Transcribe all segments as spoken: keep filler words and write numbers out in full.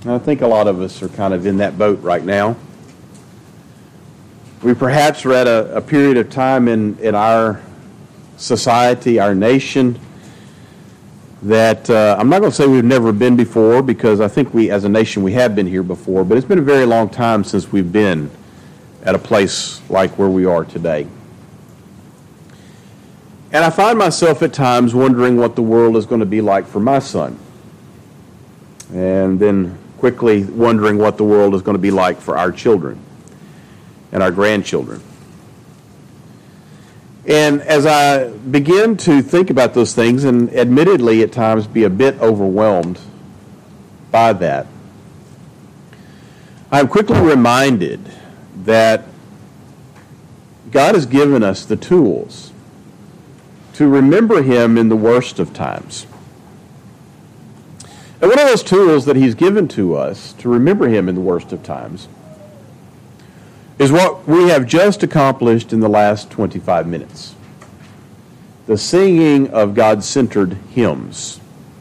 I think a lot of us are kind of in that boat right now. We perhaps are at a, a period of time in, in our society, our nation, that uh, I'm not going to say we've never been before, because I think we, as a nation, we have been here before, but it's been a very long time since we've been at a place like where we are today. And I find myself at times wondering what the world is going to be like for my son, and then quickly wondering what the world is going to be like for our children and our grandchildren. And as I begin to think about those things, and admittedly at times be a bit overwhelmed by that, I'm quickly reminded that God has given us the tools to remember Him in the worst of times. And one of those tools that He's given to us to remember Him in the worst of times is what we have just accomplished in the last twenty-five minutes. The singing of God-centered hymns.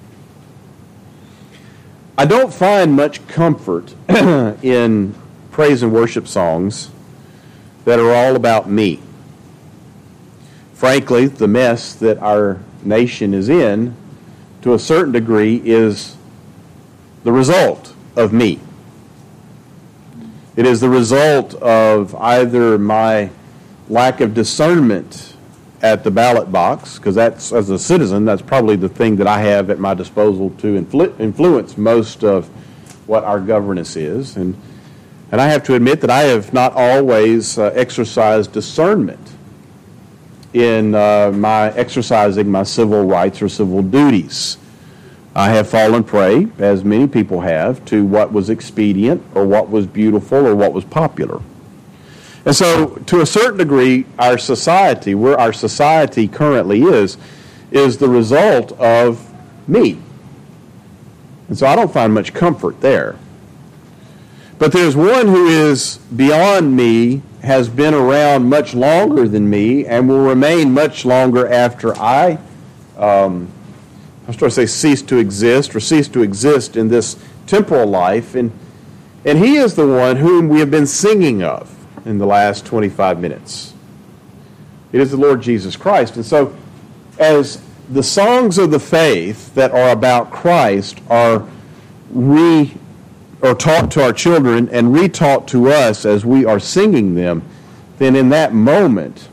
I don't find much comfort in praise and worship songs that are all about me. Frankly, the mess that our nation is in, to a certain degree, is the result of me. It is the result of either my lack of discernment at the ballot box, because that's, as a citizen, that's probably the thing that I have at my disposal to influ- influence most of what our governance is. And, and I have to admit that I have not always uh, exercised discernment in uh, my exercising my civil rights or civil duties. I have fallen prey, as many people have, to what was expedient or what was beautiful or what was popular. And so, to a certain degree, our society, where our society currently is, is the result of me. And so I don't find much comfort there. But there's one who is beyond me, has been around much longer than me, and will remain much longer after I um, I was trying to say cease to exist, or cease to exist in this temporal life. And, and He is the one whom we have been singing of in the last twenty-five minutes. It is the Lord Jesus Christ. And so, as the songs of the faith that are about Christ are re or taught to our children and retaught to us as we are singing them, then in that moment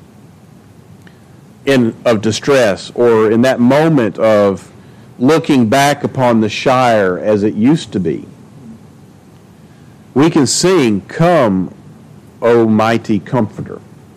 in of distress, or in that moment of looking back upon the Shire as it used to be, we can sing, "Come, O mighty Comforter."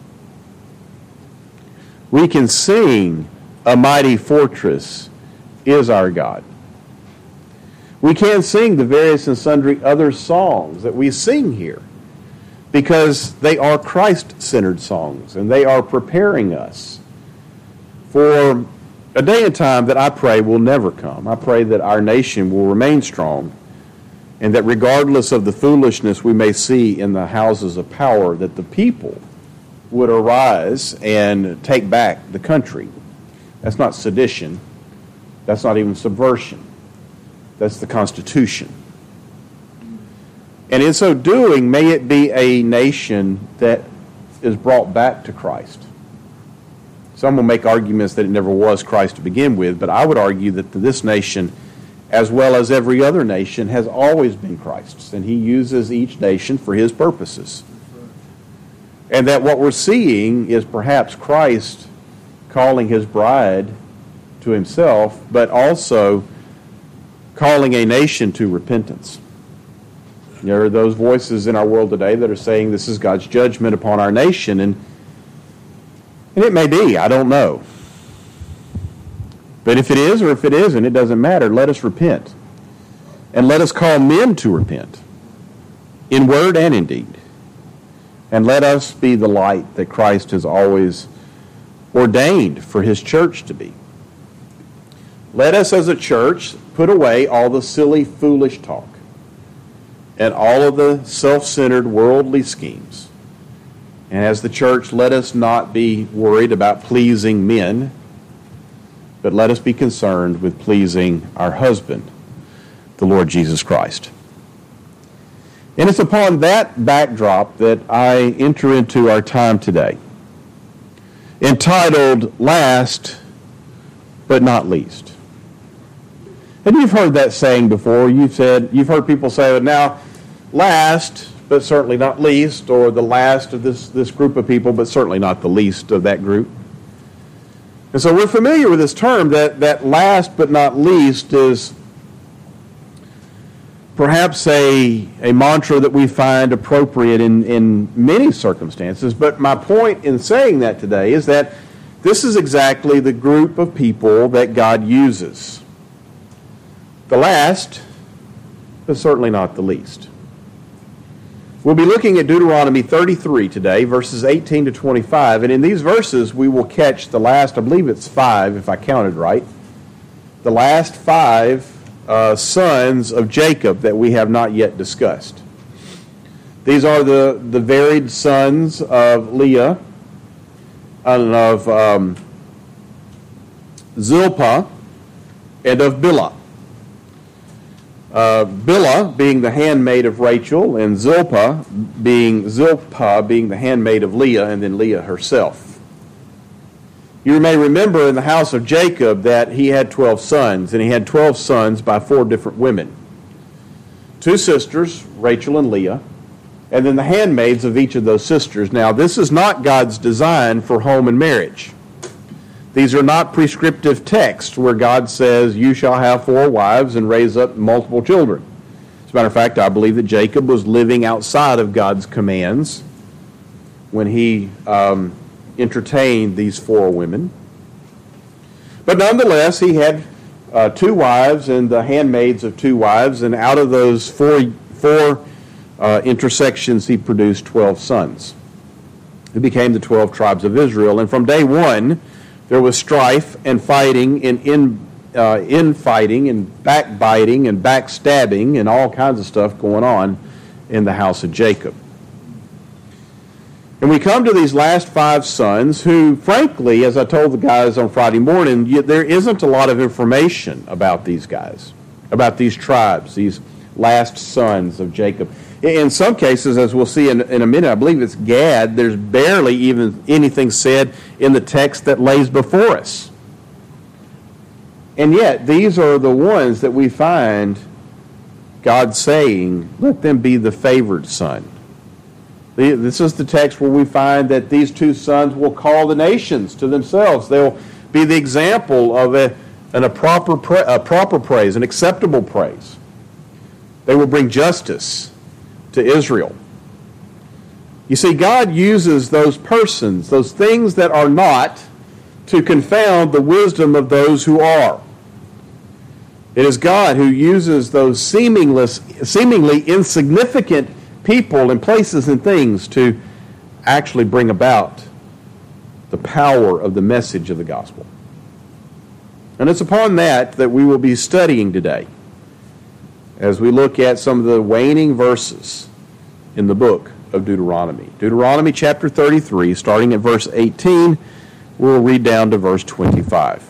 We can sing, "A mighty fortress is our God." We can sing the various and sundry other songs that we sing here, because they are Christ-centered songs, and they are preparing us for a day and time that I pray will never come. I pray that our nation will remain strong, and that regardless of the foolishness we may see in the houses of power, that the people would arise and take back the country. That's not sedition. That's not even subversion. That's the Constitution. And in so doing, may it be a nation that is brought back to Christ. Some will make arguments that it never was Christ to begin with, but I would argue that this nation, as well as every other nation, has always been Christ's, and He uses each nation for His purposes. And that what we're seeing is perhaps Christ calling His bride to Himself, but also calling a nation to repentance. There are those voices in our world today that are saying this is God's judgment upon our nation, and And it may be, I don't know. But if it is or if it isn't, it doesn't matter. Let us repent. And let us call men to repent, in word and in deed. And let us be the light that Christ has always ordained for His church to be. Let us as a church put away all the silly, foolish talk and all of the self-centered worldly schemes. And as the church, let us not be worried about pleasing men, but let us be concerned with pleasing our husband, the Lord Jesus Christ. And it's upon that backdrop that I enter into our time today, entitled Last But Not Least. And you've heard that saying before. You've said, you've heard people say, now, last, but certainly not least, or the last of this, this group of people, but certainly not the least of that group. And so we're familiar with this term, that, that last but not least is perhaps a, a mantra that we find appropriate in, in many circumstances. But my point in saying that today is that this is exactly the group of people that God uses. The last, but certainly not the least. We'll be looking at Deuteronomy thirty-three today, verses eighteen to twenty-five. And in these verses, we will catch the last, I believe it's five, if I counted right, the last five uh, sons of Jacob that we have not yet discussed. These are the, the varied sons of Leah and of um, Zilpah and of Bilhah. Uh, Bilhah being the handmaid of Rachel, and Zilpah being Zilpah being the handmaid of Leah, and then Leah herself. You may remember in the house of Jacob that he had twelve sons, and he had twelve sons by four different women. Two sisters, Rachel and Leah, and then the handmaids of each of those sisters. Now, this is not God's design for home and marriage. These are not prescriptive texts where God says, you shall have four wives and raise up multiple children. As a matter of fact, I believe that Jacob was living outside of God's commands when he um, entertained these four women. But nonetheless, he had uh, two wives and the handmaids of two wives, and out of those four, four uh, intersections, he produced twelve sons, who became the twelve tribes of Israel. And from day one, there was strife and fighting and in, uh, infighting and backbiting and backstabbing and all kinds of stuff going on in the house of Jacob. And we come to these last five sons who, frankly, as I told the guys on Friday morning, there isn't a lot of information about these guys, about these tribes, these last sons of Jacob. In some cases, as we'll see in, in a minute, I believe it's Gad, there's barely even anything said in the text that lays before us. And yet, these are the ones that we find God saying, let them be the favored son. This is the text where we find that these two sons will call the nations to themselves. They'll be the example of a, an, a, proper pra- a proper praise, an acceptable praise. They will bring justice to Israel. You see, God uses those persons, those things that are not, to confound the wisdom of those who are. It is God who uses those seamless, seemingly insignificant people and places and things to actually bring about the power of the message of the gospel. And it's upon that that we will be studying today, as we look at some of the waning verses in the book of Deuteronomy. Deuteronomy chapter thirty-three, starting at verse eighteen, we'll read down to verse twenty-five.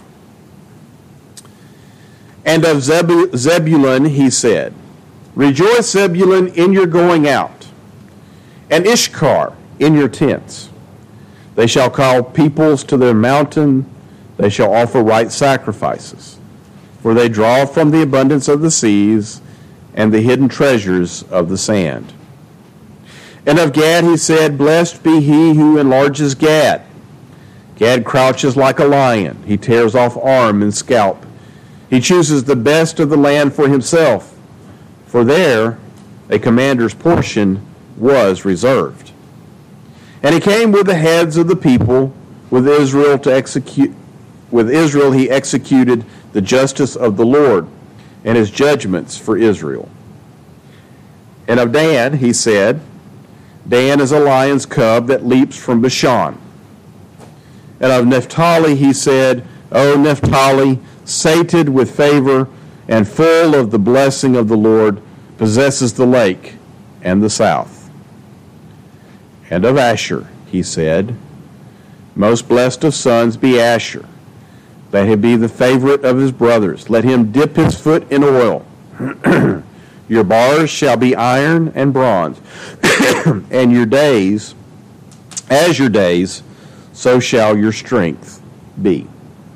And of Zeb- Zebulun he said, rejoice, Zebulun, in your going out, and Ishkar in your tents. They shall call peoples to their mountain, they shall offer right sacrifices, for they draw from the abundance of the seas and the hidden treasures of the sand. And of Gad he said, blessed be he who enlarges Gad. Gad crouches like a lion. He tears off arm and scalp. He chooses the best of the land for himself, for there a commander's portion was reserved. And he came with the heads of the people, with Israel to execute. With Israel he executed the justice of the Lord and his judgments for Israel. And of Dan he said, Dan is a lion's cub that leaps from Bashan. And of Naphtali he said, O Naphtali, sated with favor and full of the blessing of the Lord, possesses the lake and the south. And of Asher he said, most blessed of sons be Asher. Let him be the favorite of his brothers. Let him dip his foot in oil. Your bars shall be iron and bronze, and your days, as your days, so shall your strength be.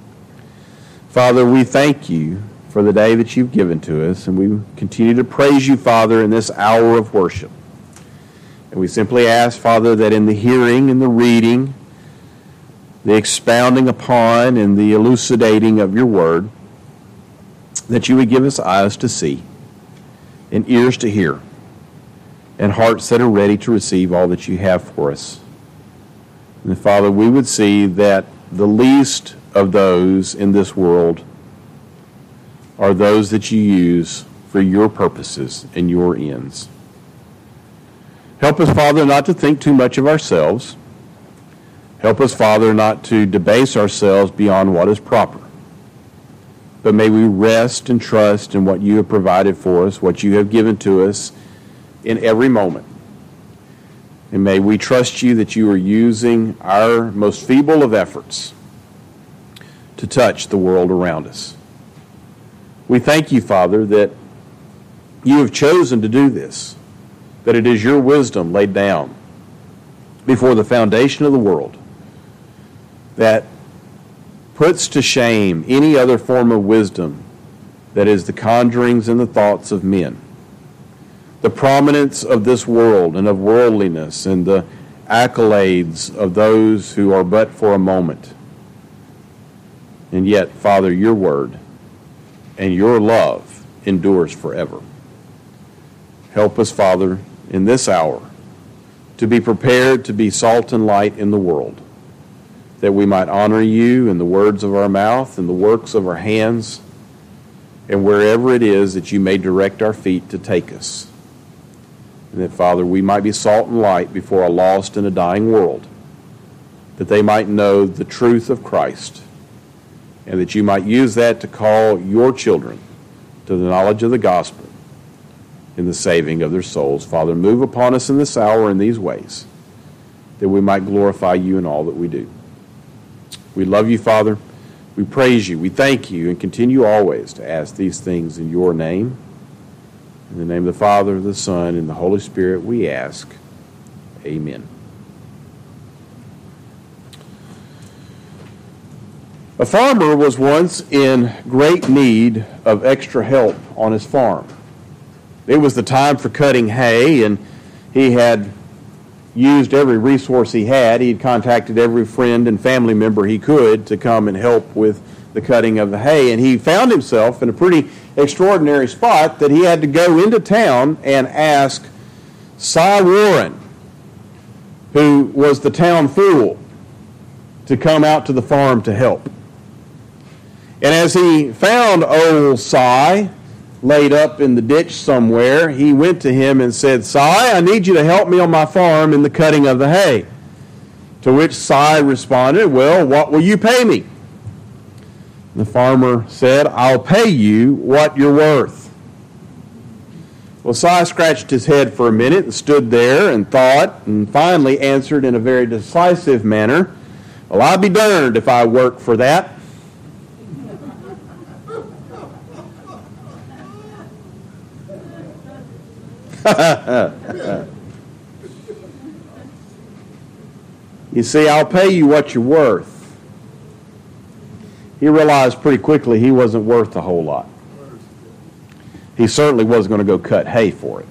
Father, we thank you for the day that you've given to us, and we continue to praise you, Father, in this hour of worship. And we simply ask, Father, that in the hearing and the reading, the expounding upon and the elucidating of your word, that you would give us eyes to see and ears to hear and hearts that are ready to receive all that you have for us. And Father, we would see that the least of those in this world are those that you use for your purposes and your ends. Help us, Father, not to think too much of ourselves. Help us, Father, not to debase ourselves beyond what is proper. But may we rest and trust in what you have provided for us, what you have given to us in every moment. And may we trust you that you are using our most feeble of efforts to touch the world around us. We thank you, Father, that you have chosen to do this, that it is your wisdom laid down before the foundation of the world that puts to shame any other form of wisdom that is the conjurings and the thoughts of men. The prominence of this world and of worldliness and the accolades of those who are but for a moment. And yet, Father, your word and your love endures forever. Help us, Father, in this hour to be prepared to be salt and light in the world, that we might honor you in the words of our mouth and the works of our hands, and wherever it is that you may direct our feet to take us. And that, Father, we might be salt and light before a lost and a dying world, that they might know the truth of Christ, and that you might use that to call your children to the knowledge of the gospel in the saving of their souls. Father, move upon us in this hour in these ways, that we might glorify you in all that we do. We love you, Father. We praise you. We thank you and continue always to ask these things in your name. In the name of the Father, the Son, and the Holy Spirit, we ask. Amen. A farmer was once in great need of extra help on his farm. It was the time for cutting hay, and he had used every resource he had. He had contacted every friend and family member he could to come and help with the cutting of the hay. And he found himself in a pretty extraordinary spot that he had to go into town and ask Cy Warren, who was the town fool, to come out to the farm to help. And as he found old Cy laid up in the ditch somewhere, he went to him and said, "Cy, I need you to help me on my farm in the cutting of the hay." To which Cy responded, "Well, what will you pay me?" The farmer said, "I'll pay you what you're worth." Well, Cy scratched his head for a minute and stood there and thought, and finally answered in a very decisive manner, "Well, I'll be darned if I work for that." You see, I'll pay you what you're worth. He realized pretty quickly he wasn't worth a whole lot. He certainly wasn't going to go cut hay for it.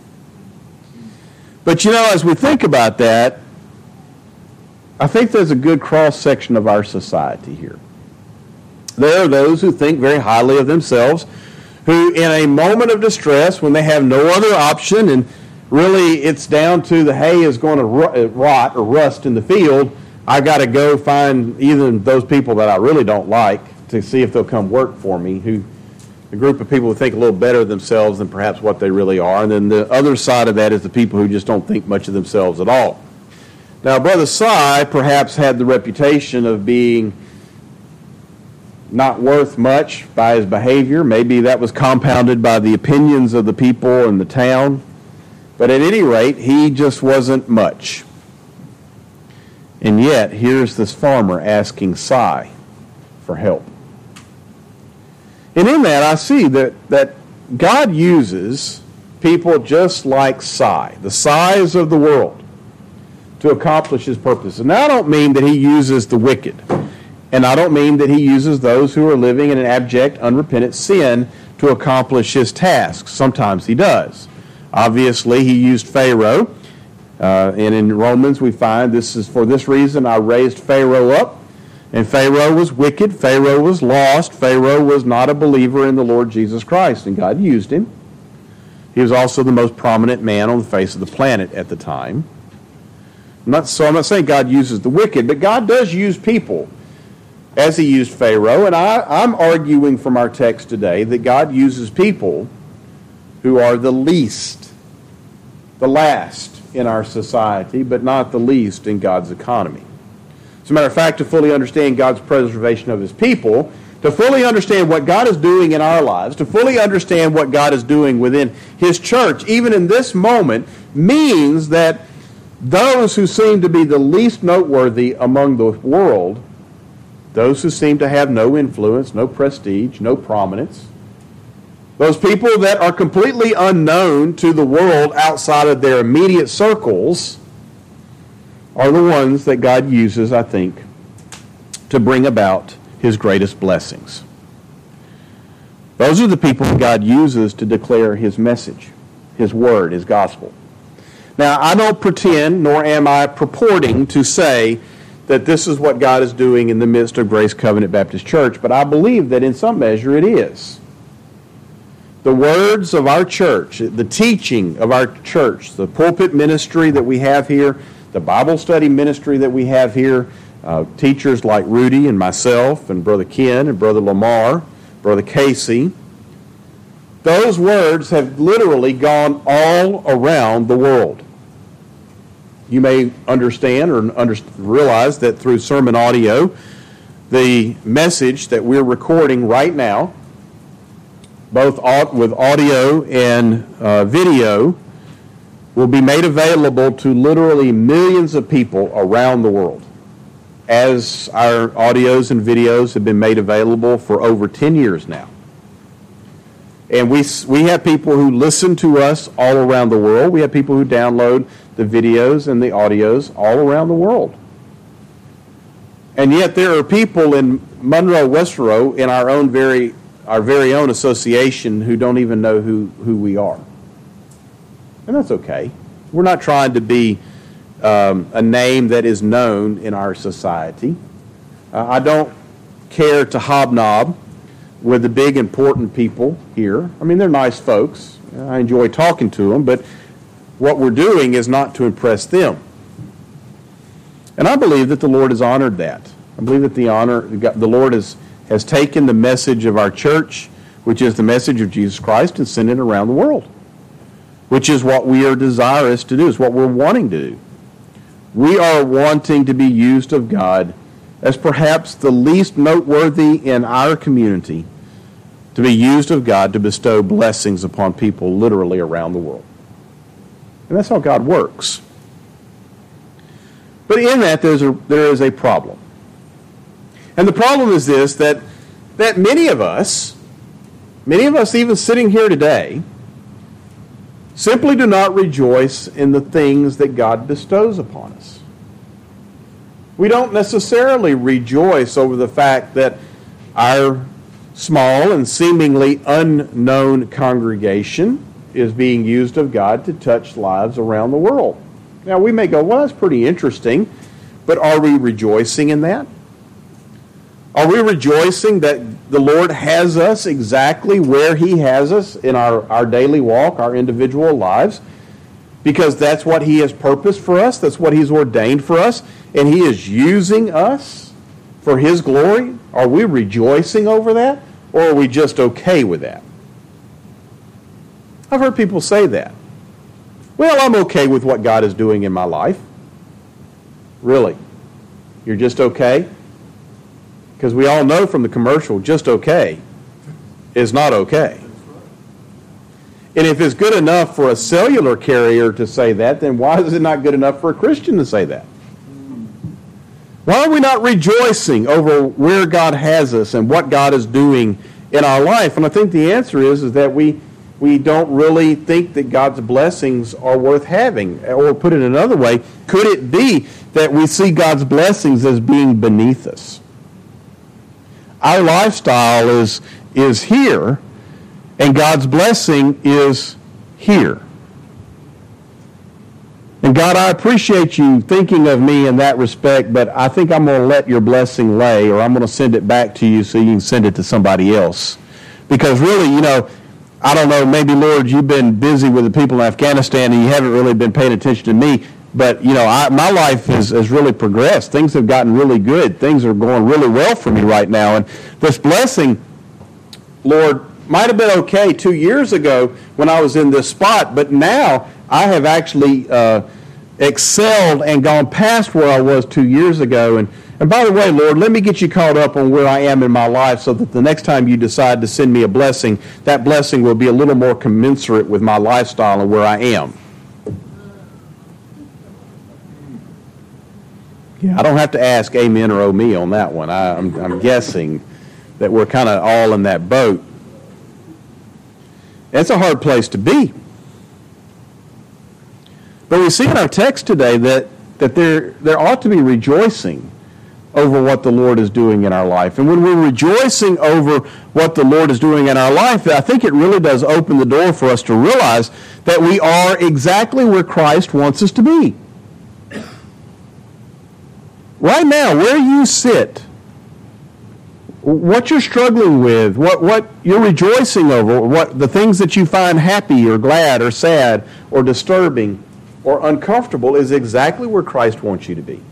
But you know, as we think about that, I think there's a good cross-section of our society here. There are those who think very highly of themselves, who in a moment of distress, when they have no other option, and really it's down to the hay is going to rot or rust in the field, I got to go find either those people that I really don't like to see if they'll come work for me, who a group of people who think a little better of themselves than perhaps what they really are. And then the other side of that is the people who just don't think much of themselves at all. Now, Brother Cy perhaps had the reputation of being not worth much by his behavior. Maybe that was compounded by the opinions of the people in the town. But at any rate, he just wasn't much. And yet, here's this farmer asking Cy for help. And in that, I see that, that God uses people just like Sai, the size of the world, to accomplish his purpose. And now I don't mean that he uses the wicked. And I don't mean that he uses those who are living in an abject, unrepentant sin to accomplish his tasks. Sometimes he does. Obviously, he used Pharaoh. Uh, and in Romans we find this is for this reason I raised Pharaoh up. And Pharaoh was wicked. Pharaoh was lost. Pharaoh was not a believer in the Lord Jesus Christ. And God used him. He was also the most prominent man on the face of the planet at the time. I'm not, so I'm not saying God uses the wicked, but God does use people as he used Pharaoh. And I, I'm arguing from our text today that God uses people who are the least, the last in our society, but not the least in God's economy. As a matter of fact, to fully understand God's preservation of his people, to fully understand what God is doing in our lives, to fully understand what God is doing within his church, even in this moment, means that those who seem to be the least noteworthy among the world, those who seem to have no influence, no prestige, no prominence, those people that are completely unknown to the world outside of their immediate circles, are the ones that God uses, I think, to bring about his greatest blessings. Those are the people that God uses to declare his message, his word, his gospel. Now, I don't pretend, nor am I purporting to say that this is what God is doing in the midst of Grace Covenant Baptist Church, but I believe that in some measure it is. The words of our church, the teaching of our church, the pulpit ministry that we have here, the Bible study ministry that we have here, uh, teachers like Rudy and myself and Brother Ken and Brother Lamar, Brother Casey, those words have literally gone all around the world. You may understand or under, realize that through sermon audio, the message that we're recording right now, both with audio and uh, video, will be made available to literally millions of people around the world, as our audios and videos have been made available for over ten years now. And we we have people who listen to us all around the world. We have people who download the videos and the audios all around the world. And yet there are people in Monroe, Westeros, in our own very our very own association who don't even know who, who we are. And that's okay. We're not trying to be um, a name that is known in our society. Uh, I don't care to hobnob with the big important people here. I mean, they're nice folks. I enjoy talking to them, but what we're doing is not to impress them. And I believe that the Lord has honored that. I believe that the honor, the Lord has, has taken the message of our church, which is the message of Jesus Christ, and sent it around the world, which is what we are desirous to do, is what we're wanting to do. We are wanting to be used of God as perhaps the least noteworthy in our community, to be used of God to bestow blessings upon people literally around the world. And that's how God works. But in that, there's a, there is a problem. And the problem is this, that, that many of us, many of us even sitting here today, simply do not rejoice in the things that God bestows upon us. We don't necessarily rejoice over the fact that our small and seemingly unknown congregation is being used of God to touch lives around the world. Now, we may go, well, that's pretty interesting, but are we rejoicing in that? Are we rejoicing that the Lord has us exactly where he has us in our, our daily walk, our individual lives? Because that's what he has purposed for us, that's what he's ordained for us, and he is using us for his glory? Are we rejoicing over that, or are we just okay with that? I've heard people say that. Well, I'm okay with what God is doing in my life. Really? You're just okay? Because we all know from the commercial, just okay is not okay. And if it's good enough for a cellular carrier to say that, then why is it not good enough for a Christian to say that? Why are we not rejoicing over where God has us and what God is doing in our life? And I think the answer is, is that we, we don't really think that God's blessings are worth having. Or put it another way, could it be that we see God's blessings as being beneath us? Our lifestyle is, is here, and God's blessing is here. And God, I appreciate you thinking of me in that respect, but I think I'm going to let your blessing lay, or I'm going to send it back to you so you can send it to somebody else. Because really, you know, I don't know, maybe, Lord, you've been busy with the people in Afghanistan and you haven't really been paying attention to me. But, you know, I, my life has, has really progressed. Things have gotten really good. Things are going really well for me right now. And this blessing, Lord, might have been okay two years ago when I was in this spot, but now I have actually uh, excelled and gone past where I was two years ago. And, and by the way, Lord, let me get you caught up on where I am in my life so that the next time you decide to send me a blessing, that blessing will be a little more commensurate with my lifestyle and where I am. Yeah, I don't have to ask amen or oh me on that one. I, I'm, I'm guessing that we're kind of all in that boat. It's a hard place to be. But we see in our text today that, that there, there ought to be rejoicing over what the Lord is doing in our life. And when we're rejoicing over what the Lord is doing in our life, I think it really does open the door for us to realize that we are exactly where Christ wants us to be. Right now, where you sit, what you're struggling with, what, what you're rejoicing over, what the things that you find happy or glad or sad or disturbing or uncomfortable is exactly where Christ wants you to be.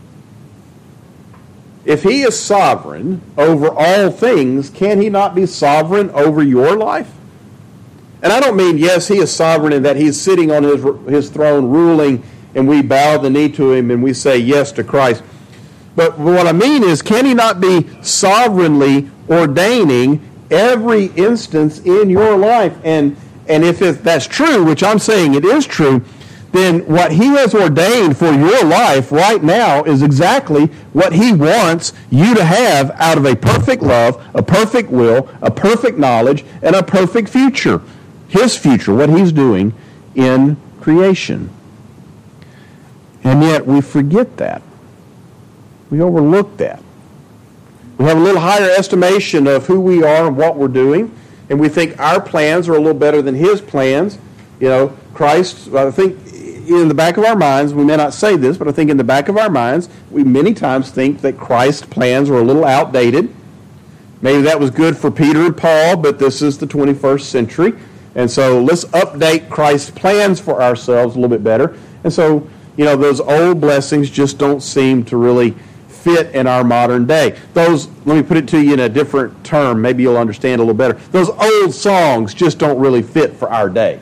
If he is sovereign over all things, can he not be sovereign over your life? And I don't mean, yes, he is sovereign in that he's sitting on his, his throne ruling and we bow the knee to him and we say yes to Christ. But what I mean is, can he not be sovereignly ordaining every instance in your life? And, and if it, that's true, which I'm saying it is true, then what he has ordained for your life right now is exactly what he wants you to have out of a perfect love, a perfect will, a perfect knowledge, and a perfect future. His future, what he's doing in creation. And yet we forget that. We overlook that. We have a little higher estimation of who we are and what we're doing, and we think our plans are a little better than his plans. You know, Christ, I think in the back of our minds, we may not say this, but I think in the back of our minds, we many times think that Christ's plans are a little outdated. Maybe that was good for Peter and Paul, but this is the twenty-first century. And so let's update Christ's plans for ourselves a little bit better. And so, you know, those old blessings just don't seem to really fit in our modern day. Those, let me put it to you in a different term, maybe you'll understand a little better. Those old songs just don't really fit for our day.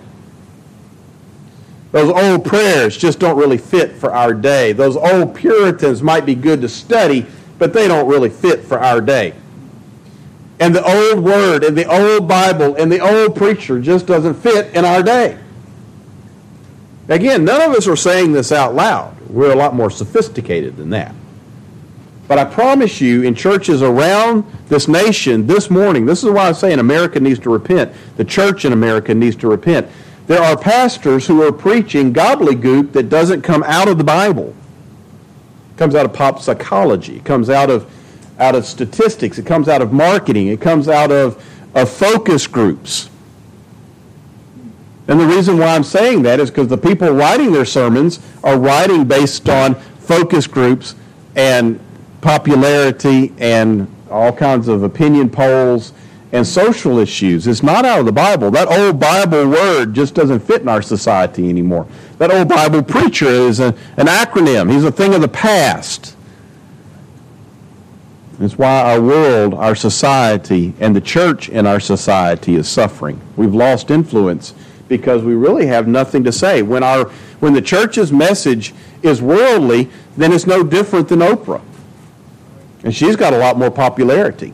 Those old prayers just don't really fit for our day. Those old Puritans might be good to study, but they don't really fit for our day. And the old word and the old Bible and the old preacher just doesn't fit in our day. Again, none of us are saying this out loud. We're a lot more sophisticated than that. But I promise you, in churches around this nation this morning, this is why I'm saying America needs to repent. The church in America needs to repent. There are pastors who are preaching gobbledygook that doesn't come out of the Bible. It comes out of pop psychology. It comes out of, out of statistics. It comes out of marketing. It comes out of, of focus groups. And the reason why I'm saying that is because the people writing their sermons are writing based on focus groups and popularity and all kinds of opinion polls and social issues. It's not out of the Bible. That old Bible word just doesn't fit in our society anymore. That old Bible preacher is a, an acronym. He's a thing of the past. It's why our world, our society, and the church in our society is suffering. We've lost influence because we really have nothing to say. When our when the church's message is worldly, then it's no different than Oprah. And she's got a lot more popularity.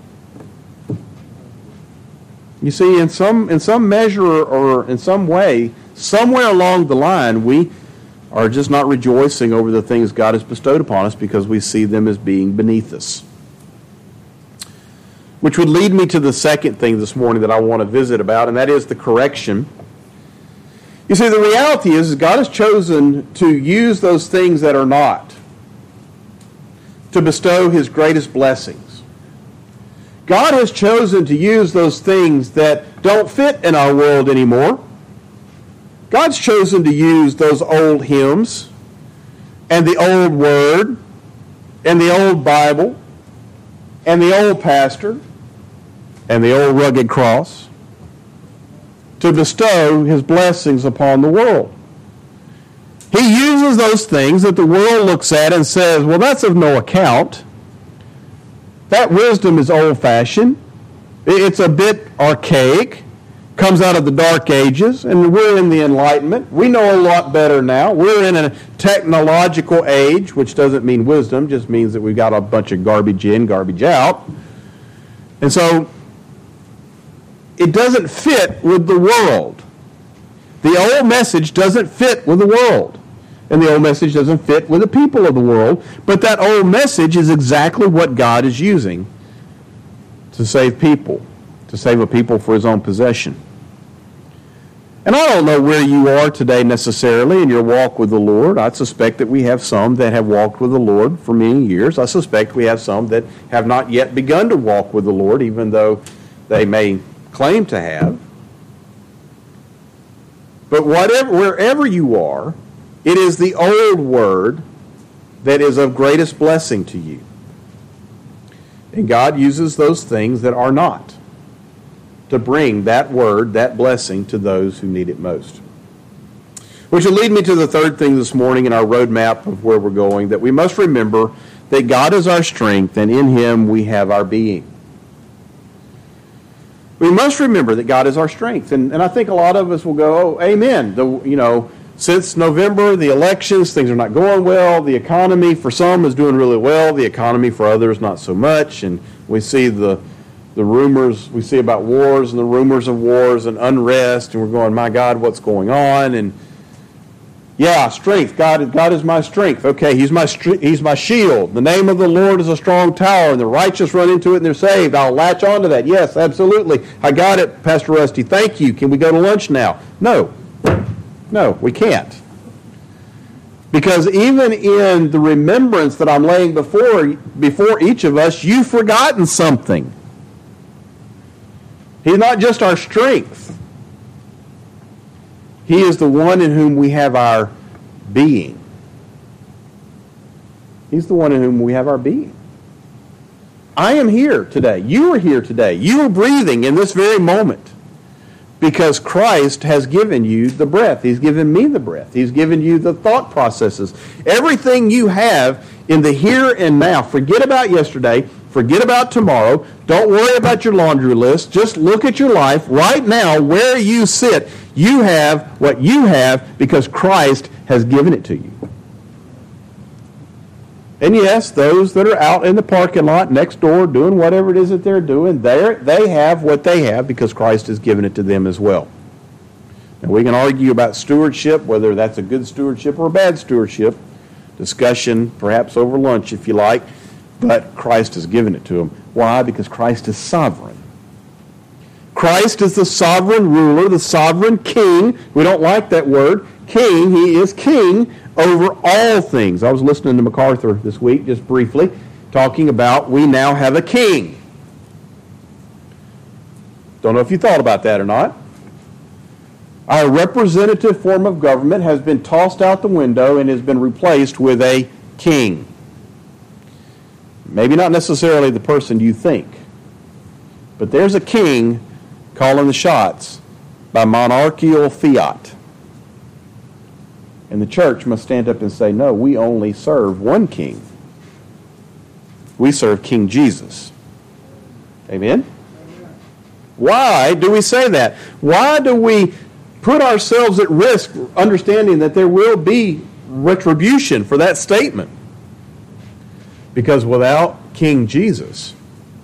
You see, in some in some measure or in some way, somewhere along the line, we are just not rejoicing over the things God has bestowed upon us because we see them as being beneath us. Which would lead me to the second thing this morning that I want to visit about, and that is the correction. You see, the reality is, is God has chosen to use those things that are not to bestow his greatest blessings. God has chosen to use those things that don't fit in our world anymore. God's chosen to use those old hymns and the old word and the old Bible and the old pastor and the old rugged cross to bestow his blessings upon the world. He uses those things that the world looks at and says, well, that's of no account. That wisdom is old-fashioned. It's a bit archaic. Comes out of the Dark Ages, and we're in the Enlightenment. We know a lot better now. We're in a technological age, which doesn't mean wisdom, just means that we've got a bunch of garbage in, garbage out. And so it doesn't fit with the world. The old message doesn't fit with the world. And the old message doesn't fit with the people of the world. But that old message is exactly what God is using to save people, to save a people for his own possession. And I don't know where you are today necessarily in your walk with the Lord. I suspect that we have some that have walked with the Lord for many years. I suspect we have some that have not yet begun to walk with the Lord, even though they may claim to have. But whatever, wherever you are, it is the old word that is of greatest blessing to you. And God uses those things that are not to bring that word, that blessing, to those who need it most. Which will lead me to the third thing this morning in our roadmap of where we're going, that we must remember that God is our strength, and in him we have our being. We must remember that God is our strength. And, and I think a lot of us will go, oh, amen. The, you know, since November, the elections, things are not going well. The economy for some is doing really well. The economy for others, not so much. And we see the the rumors, we see about wars and the rumors of wars and unrest. And we're going, my God, what's going on? And yeah, strength. God, God is my strength. Okay, he's my he's my shield. The name of the Lord is a strong tower, and the righteous run into it and they're saved. I'll latch on to that. Yes, absolutely. I got it, Pastor Rusty. Thank you. Can we go to lunch now? No. No, we can't. Because even in the remembrance that I'm laying before, before each of us, you've forgotten something. He's not just our strength. He is the one in whom we have our being. He's the one in whom we have our being. I am here today. You are here today. You are breathing in this very moment because Christ has given you the breath. He's given me the breath. He's given you the thought processes. Everything you have in the here and now. Forget about yesterday. Forget about tomorrow. Don't worry about your laundry list. Just look at your life right now where you sit. You have what you have because Christ has given it to you. And yes, those that are out in the parking lot next door doing whatever it is that they're doing, they they have what they have because Christ has given it to them as well. Now we can argue about stewardship, whether that's a good stewardship or a bad stewardship. Discussion, perhaps over lunch if you like, but Christ has given it to them. Why? Because Christ is sovereign. Christ is the sovereign ruler, the sovereign king. We don't like that word. King, he is king over all things. I was listening to MacArthur this week, just briefly, talking about we now have a king. Don't know if you thought about that or not. Our representative form of government has been tossed out the window and has been replaced with a king. Maybe not necessarily the person you think, but there's a king calling the shots by monarchical fiat. And the church must stand up and say, no, we only serve one king. We serve King Jesus. Amen? Why do we say that? Why do we put ourselves at risk, understanding that there will be retribution for that statement? Because without King Jesus,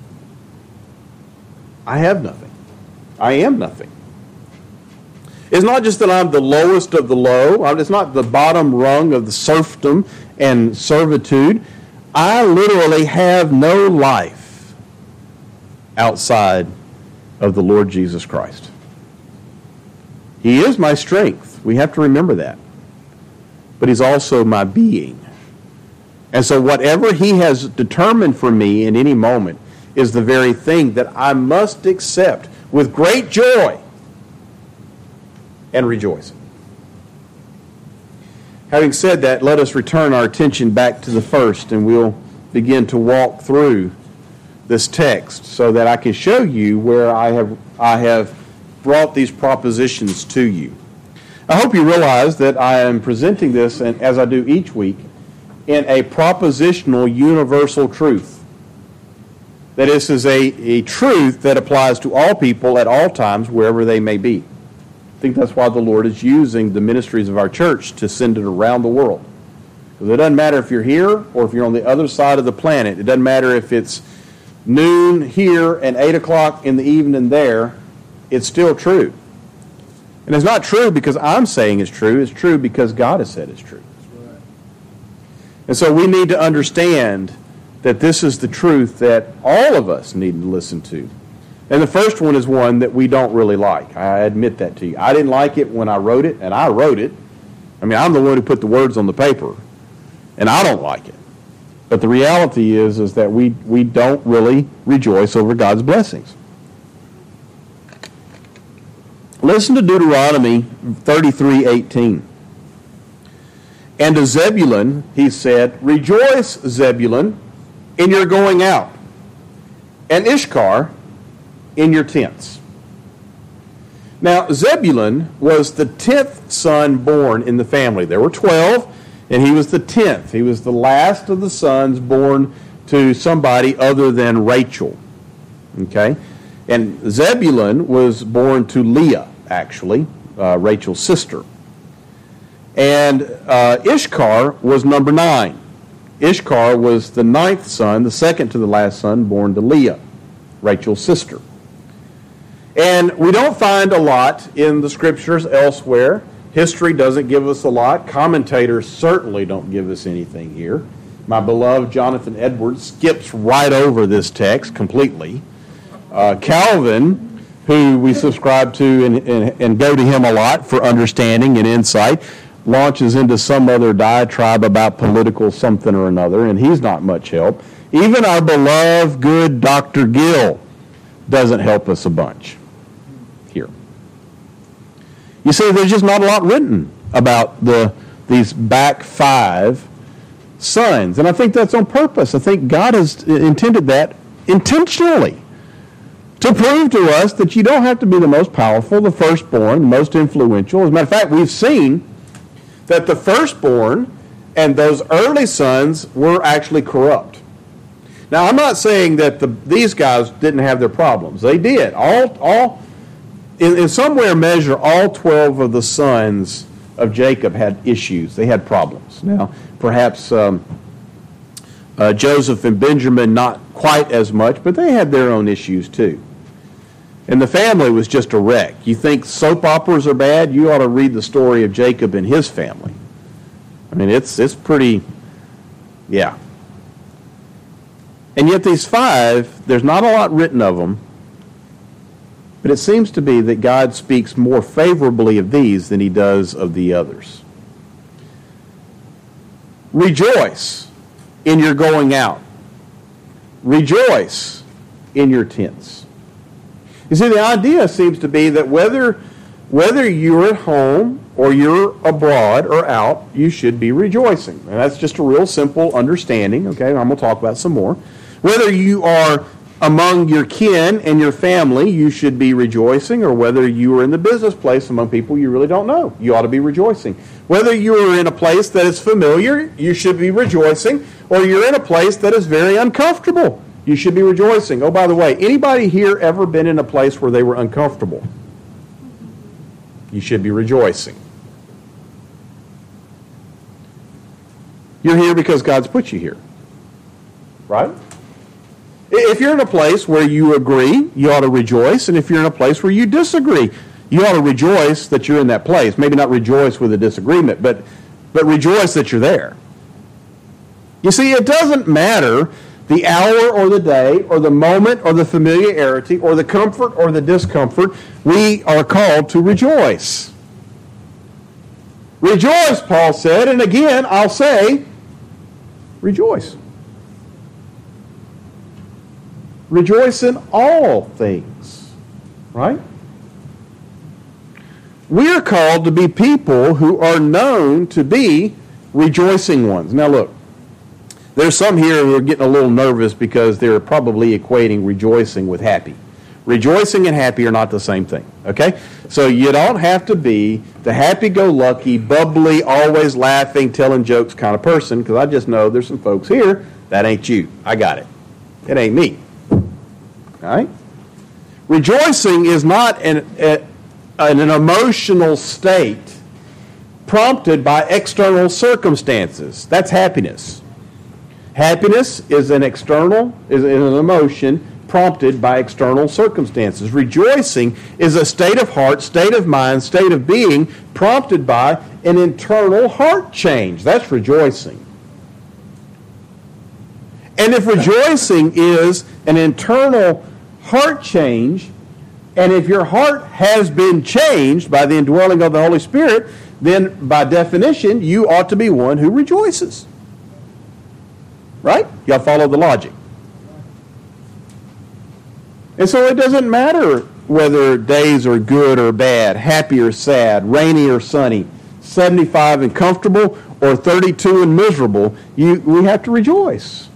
I have nothing. I am nothing. It's not just that I'm the lowest of the low. It's not the bottom rung of the serfdom and servitude. I literally have no life outside of the Lord Jesus Christ. He is my strength. We have to remember that. But he's also my being. And so whatever he has determined for me in any moment is the very thing that I must accept with great joy and rejoicing. Having said that, let us return our attention back to the first, and we'll begin to walk through this text so that I can show you where I have I have brought these propositions to you. I hope you realize that I am presenting this, and as I do each week, in a propositional universal truth. That this is a, a truth that applies to all people at all times, wherever they may be. I think that's why the Lord is using the ministries of our church to send it around the world. Because it doesn't matter if you're here or if you're on the other side of the planet. It doesn't matter if it's noon here and eight o'clock in the evening there. It's still true. And it's not true because I'm saying it's true. It's true because God has said it's true. And so we need to understand that this is the truth that all of us need to listen to. And the first one is one that we don't really like. I admit that to you. I didn't like it when I wrote it, and I wrote it. I mean, I'm the one who put the words on the paper, and I don't like it. But the reality is, is that we, we don't really rejoice over God's blessings. Listen to Deuteronomy thirty-three eighteen. And to Zebulun, he said, rejoice, Zebulun, in your going out, and Issachar in your tents. Now, Zebulun was the tenth son born in the family. There were twelve, and he was the tenth. He was the last of the sons born to somebody other than Rachel. Okay? And Zebulun was born to Leah, actually, uh, Rachel's sister. And uh, Issachar was number nine. Issachar was the ninth son, the second to the last son, born to Leah, Rachel's sister. And we don't find a lot in the scriptures elsewhere. History doesn't give us a lot. Commentators certainly don't give us anything here. My beloved Jonathan Edwards skips right over this text completely. Uh, Calvin, who we subscribe to and, and, and go to him a lot for understanding and insight, launches into some other diatribe about political something or another, and he's not much help. Even our beloved, good Doctor Gill doesn't help us a bunch here. You see, there's just not a lot written about the these back five sons, and I think that's on purpose. I think God has intended that intentionally to prove to us that you don't have to be the most powerful, the firstborn, the most influential. As a matter of fact, we've seen that the firstborn and those early sons were actually corrupt. Now, I'm not saying that the, these guys didn't have their problems. They did. All, all, in, in somewhere measure, all twelve of the sons of Jacob had issues. They had problems. Now, perhaps um, uh, Joseph and Benjamin not quite as much, but they had their own issues too. And the family was just a wreck. You think soap operas are bad? You ought to read the story of Jacob and his family. I mean, it's it's pretty, yeah. And yet these five, there's not a lot written of them, but it seems to be that God speaks more favorably of these than he does of the others. Rejoice in your going out. Rejoice in your tents. You see, the idea seems to be that whether whether you're at home or you're abroad or out, you should be rejoicing. And that's just a real simple understanding, okay? I'm going to talk about some more. Whether you are among your kin and your family, you should be rejoicing, or whether you are in the business place among people you really don't know, you ought to be rejoicing. Whether you are in a place that is familiar, you should be rejoicing, or you're in a place that is very uncomfortable, you should be rejoicing. Oh, by the way, anybody here ever been in a place where they were uncomfortable? You should be rejoicing. You're here because God's put you here, right? If you're in a place where you agree, you ought to rejoice. And if you're in a place where you disagree, you ought to rejoice that you're in that place. Maybe not rejoice with a disagreement, but, but rejoice that you're there. You see, it doesn't matter the hour or the day or the moment or the familiarity or the comfort or the discomfort, we are called to rejoice. Rejoice, Paul said, and again, I'll say, rejoice. Rejoice in all things, right? We are called to be people who are known to be rejoicing ones. Now look, there's some here who are getting a little nervous because they're probably equating rejoicing with happy. Rejoicing and happy are not the same thing, okay? So you don't have to be the happy-go-lucky, bubbly, always laughing, telling jokes kind of person, because I just know there's some folks here, that ain't you. I got it. It ain't me. All right? Rejoicing is not an, a, an emotional state prompted by external circumstances. That's happiness. Happiness is an external, is an emotion prompted by external circumstances. Rejoicing is a state of heart, state of mind, state of being prompted by an internal heart change. That's rejoicing. And if rejoicing is an internal heart change, and if your heart has been changed by the indwelling of the Holy Spirit, then by definition, you ought to be one who rejoices. Right? Y'all follow the logic. And so it doesn't matter whether days are good or bad, happy or sad, rainy or sunny, seventy-five and comfortable, or thirty-two and miserable. You, we have to rejoice.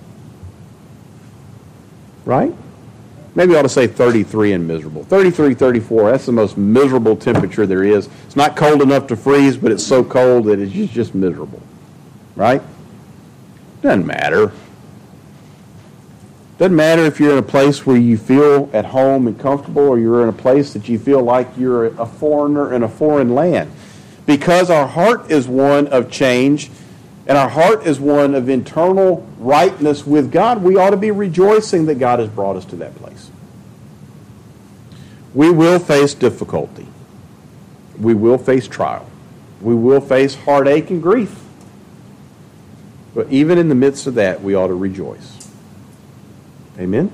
Right? Maybe I ought to say thirty-three and miserable. thirty-three, thirty-four, that's the most miserable temperature there is. It's not cold enough to freeze, but it's so cold that it's just, just miserable. Right? Doesn't matter. Doesn't matter if you're in a place where you feel at home and comfortable, or you're in a place that you feel like you're a foreigner in a foreign land. Because our heart is one of change, and our heart is one of internal rightness with God, we ought to be rejoicing that God has brought us to that place. We will face difficulty. We will face trial. We will face heartache and grief. But even in the midst of that, we ought to rejoice. Amen?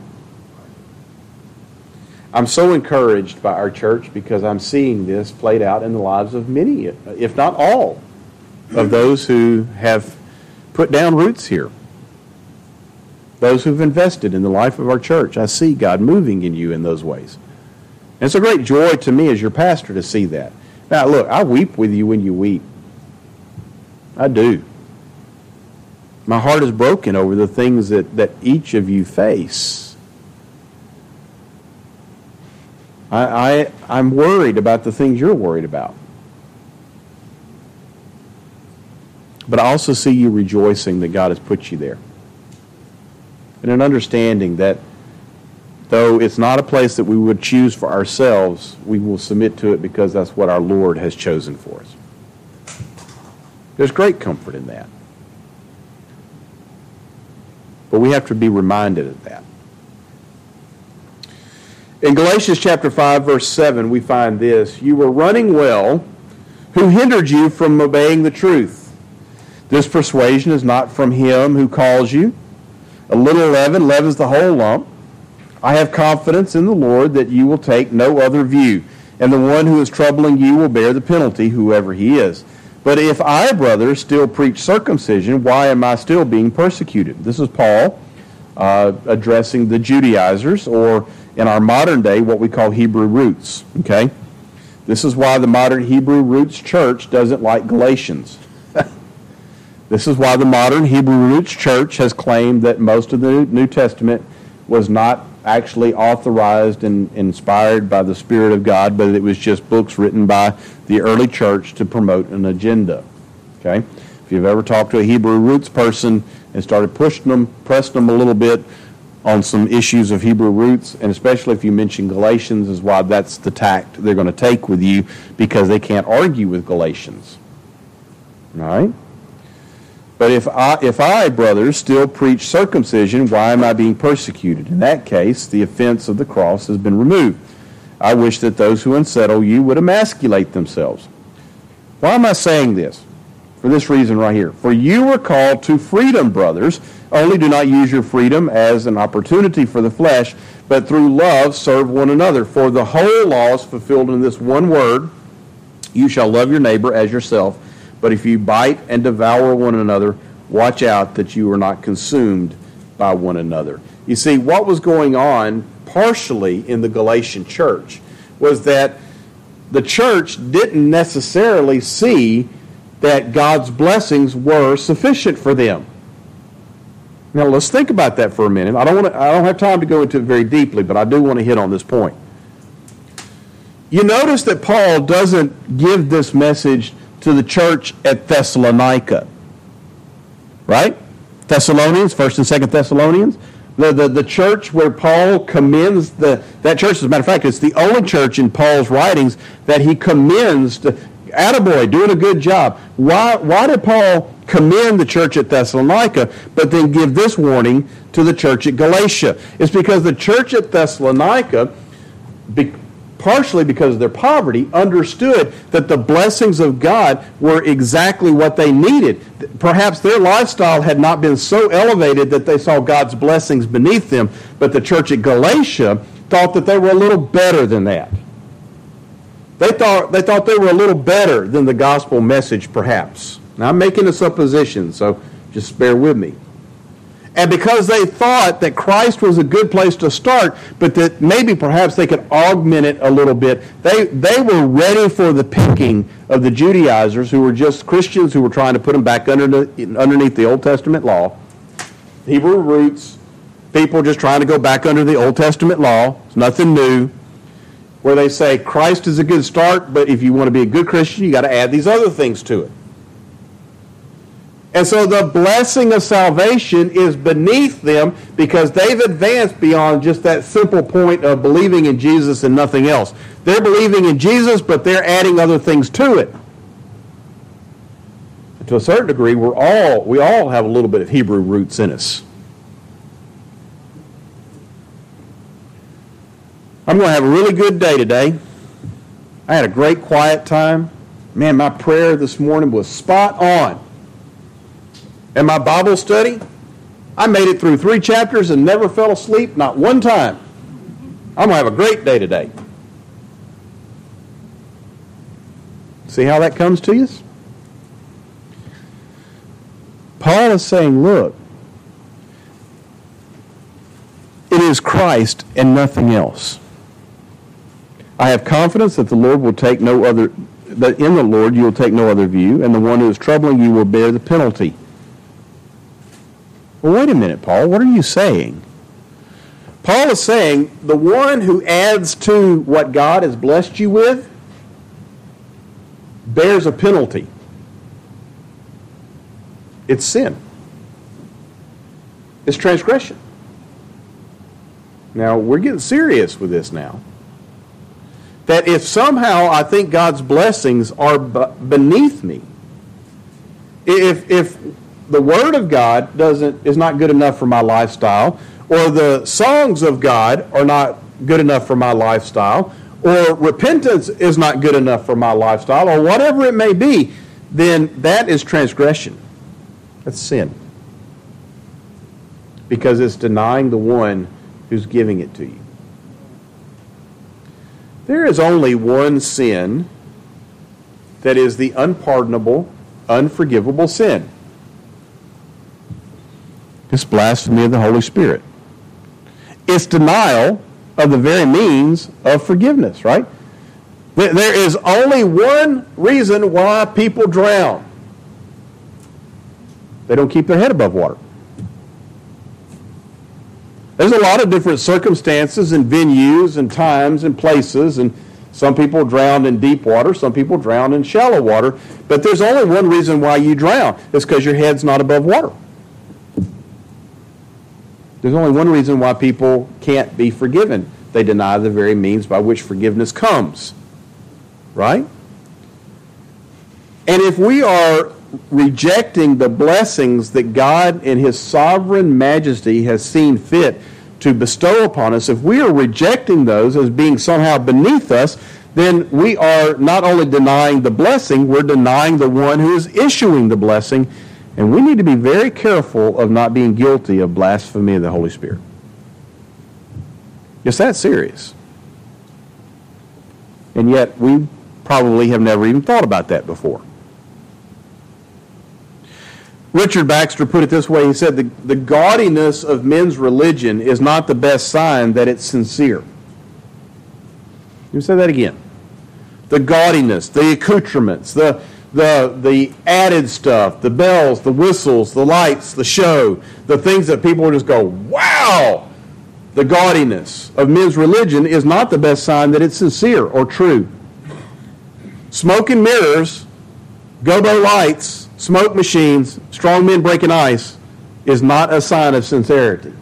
I'm so encouraged by our church because I'm seeing this played out in the lives of many, if not all, of those who have put down roots here. Those who've invested in the life of our church. I see God moving in you in those ways. And it's a great joy to me as your pastor to see that. Now, look, I weep with you when you weep. I do. My heart is broken over the things that, that each of you face. I, I, I'm worried about the things you're worried about. But I also see you rejoicing that God has put you there. And an understanding that though it's not a place that we would choose for ourselves, we will submit to it because that's what our Lord has chosen for us. There's great comfort in that. But we have to be reminded of that. In Galatians chapter five, verse seven, we find this: you were running well, who hindered you from obeying the truth. This persuasion is not from him who calls you. A little leaven leavens the whole lump. I have confidence in the Lord that you will take no other view, and the one who is troubling you will bear the penalty, whoever he is. But if I, brothers, still preach circumcision, why am I still being persecuted? This is Paul uh, addressing the Judaizers, or in our modern day, what we call Hebrew roots. Okay? This is why the modern Hebrew roots church doesn't like Galatians. This is why the modern Hebrew roots church has claimed that most of the New Testament was not actually authorized and inspired by the Spirit of God, but it was just books written by the early church to promote an agenda. Okay? If you've ever talked to a Hebrew roots person and started pushing them, pressing them a little bit on some issues of Hebrew roots, and especially if you mention Galatians, is why that's the tact they're going to take with you, because they can't argue with Galatians. All right? But if I, if I, brothers, still preach circumcision, why am I being persecuted? In that case, the offense of the cross has been removed. I wish that those who unsettle you would emasculate themselves. Why am I saying this? For this reason right here. For you were called to freedom, brothers. Only do not use your freedom as an opportunity for the flesh, but through love serve one another. For the whole law is fulfilled in this one word, you shall love your neighbor as yourself. But if you bite and devour one another, watch out that you are not consumed by one another. You see, what was going on partially in the Galatian church was that the church didn't necessarily see that God's blessings were sufficient for them. Now let's think about that for a minute. I don't want to, I don't have time to go into it very deeply, but I do want to hit on this point. You notice that Paul doesn't give this message to the church at Thessalonica. Right? Thessalonians, First and Second Thessalonians. The, the, the church where Paul commends the that church, as a matter of fact, it's the only church in Paul's writings that he commends to, attaboy, doing a good job. Why, why did Paul commend the church at Thessalonica, but then give this warning to the church at Galatia? It's because the church at Thessalonica, be, partially because of their poverty, understood that the blessings of God were exactly what they needed. Perhaps their lifestyle had not been so elevated that they saw God's blessings beneath them, but the church at Galatia thought that they were a little better than that. They thought they thought they were a little better than the gospel message, perhaps. Now, I'm making a supposition, so just bear with me. And because they thought that Christ was a good place to start, but that maybe perhaps they could augment it a little bit, they, they were ready for the picking of the Judaizers, who were just Christians who were trying to put them back underneath, underneath the Old Testament law. Hebrew roots, people just trying to go back under the Old Testament law. It's nothing new. Where they say Christ is a good start, but if you want to be a good Christian, you got to add these other things to it. And so the blessing of salvation is beneath them because they've advanced beyond just that simple point of believing in Jesus and nothing else. They're believing in Jesus, but they're adding other things to it. And to a certain degree, we're all we all have a little bit of Hebrew roots in us. I'm going to have a really good day today. I had a great quiet time. Man, my prayer this morning was spot on. And my Bible study, I made it through three chapters and never fell asleep, not one time. I'm going to have a great day today. See how that comes to you? Paul is saying, look, it is Christ and nothing else. I have confidence that the Lord will take no other, that in the Lord you will take no other view, and the one who is troubling you will bear the penalty. Well, wait a minute, Paul. What are you saying? Paul is saying the one who adds to what God has blessed you with bears a penalty. It's sin. It's transgression. Now, we're getting serious with this now. That if somehow I think God's blessings are beneath me, if if the Word of God doesn't is not good enough for my lifestyle, or the songs of God are not good enough for my lifestyle, or repentance is not good enough for my lifestyle, or whatever it may be, then that is transgression. That's sin. Because it's denying the one who's giving it to you. There is only one sin that is the unpardonable, unforgivable sin. It's blasphemy of the Holy Spirit. It's denial of the very means of forgiveness, right? There is only one reason why people drown. They don't keep their head above water. There's a lot of different circumstances and venues and times and places, and some people drown in deep water, some people drown in shallow water, but there's only one reason why you drown. It's because your head's not above water. There's only one reason why people can't be forgiven. They deny the very means by which forgiveness comes. Right? And if we are rejecting the blessings that God in His sovereign majesty has seen fit to bestow upon us, if we are rejecting those as being somehow beneath us, then we are not only denying the blessing, we're denying the one who is issuing the blessing. And we need to be very careful of not being guilty of blasphemy of the Holy Spirit. It's that serious. And yet we probably have never even thought about that before. Richard Baxter put it this way. He said, the, the gaudiness of men's religion is not the best sign that it's sincere. Let me say that again. The gaudiness, the accoutrements, the, the, the added stuff, the bells, the whistles, the lights, the show, the things that people would just go, wow! The gaudiness of men's religion is not the best sign that it's sincere or true. Smoke and mirrors, go-go lights, smoke machines, strong men breaking ice is not a sign of sincerity.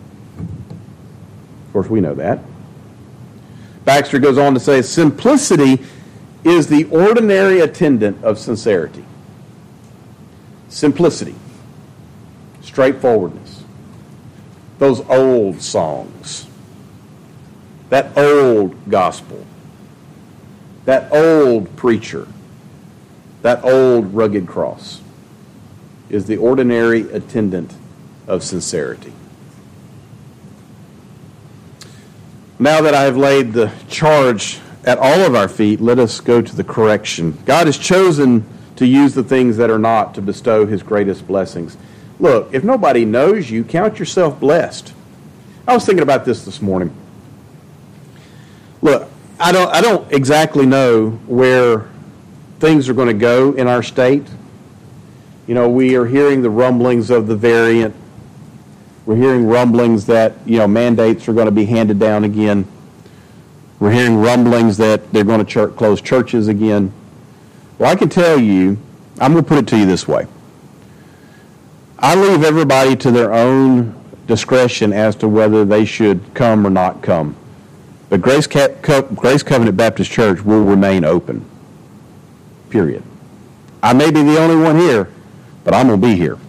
Of course, we know that. Baxter goes on to say, simplicity is the ordinary attendant of sincerity. Simplicity. Straightforwardness. Those old songs. That old gospel. That old preacher. That old rugged cross is the ordinary attendant of sincerity. Now that I have laid the charge at all of our feet, let us go to the correction. God has chosen to use the things that are not to bestow his greatest blessings. Look, if nobody knows you, count yourself blessed. I was thinking about this this morning. Look, I don't, I don't exactly know where things are going to go in our state. You know, we are hearing the rumblings of the variant. We're hearing rumblings that, you know, mandates are going to be handed down again. We're hearing rumblings that they're going to church, close churches again. Well, I can tell you, I'm going to put it to you this way. I leave everybody to their own discretion as to whether they should come or not come. But Grace, Grace Covenant Baptist Church will remain open. Period. I may be the only one here, but I'm going to be here.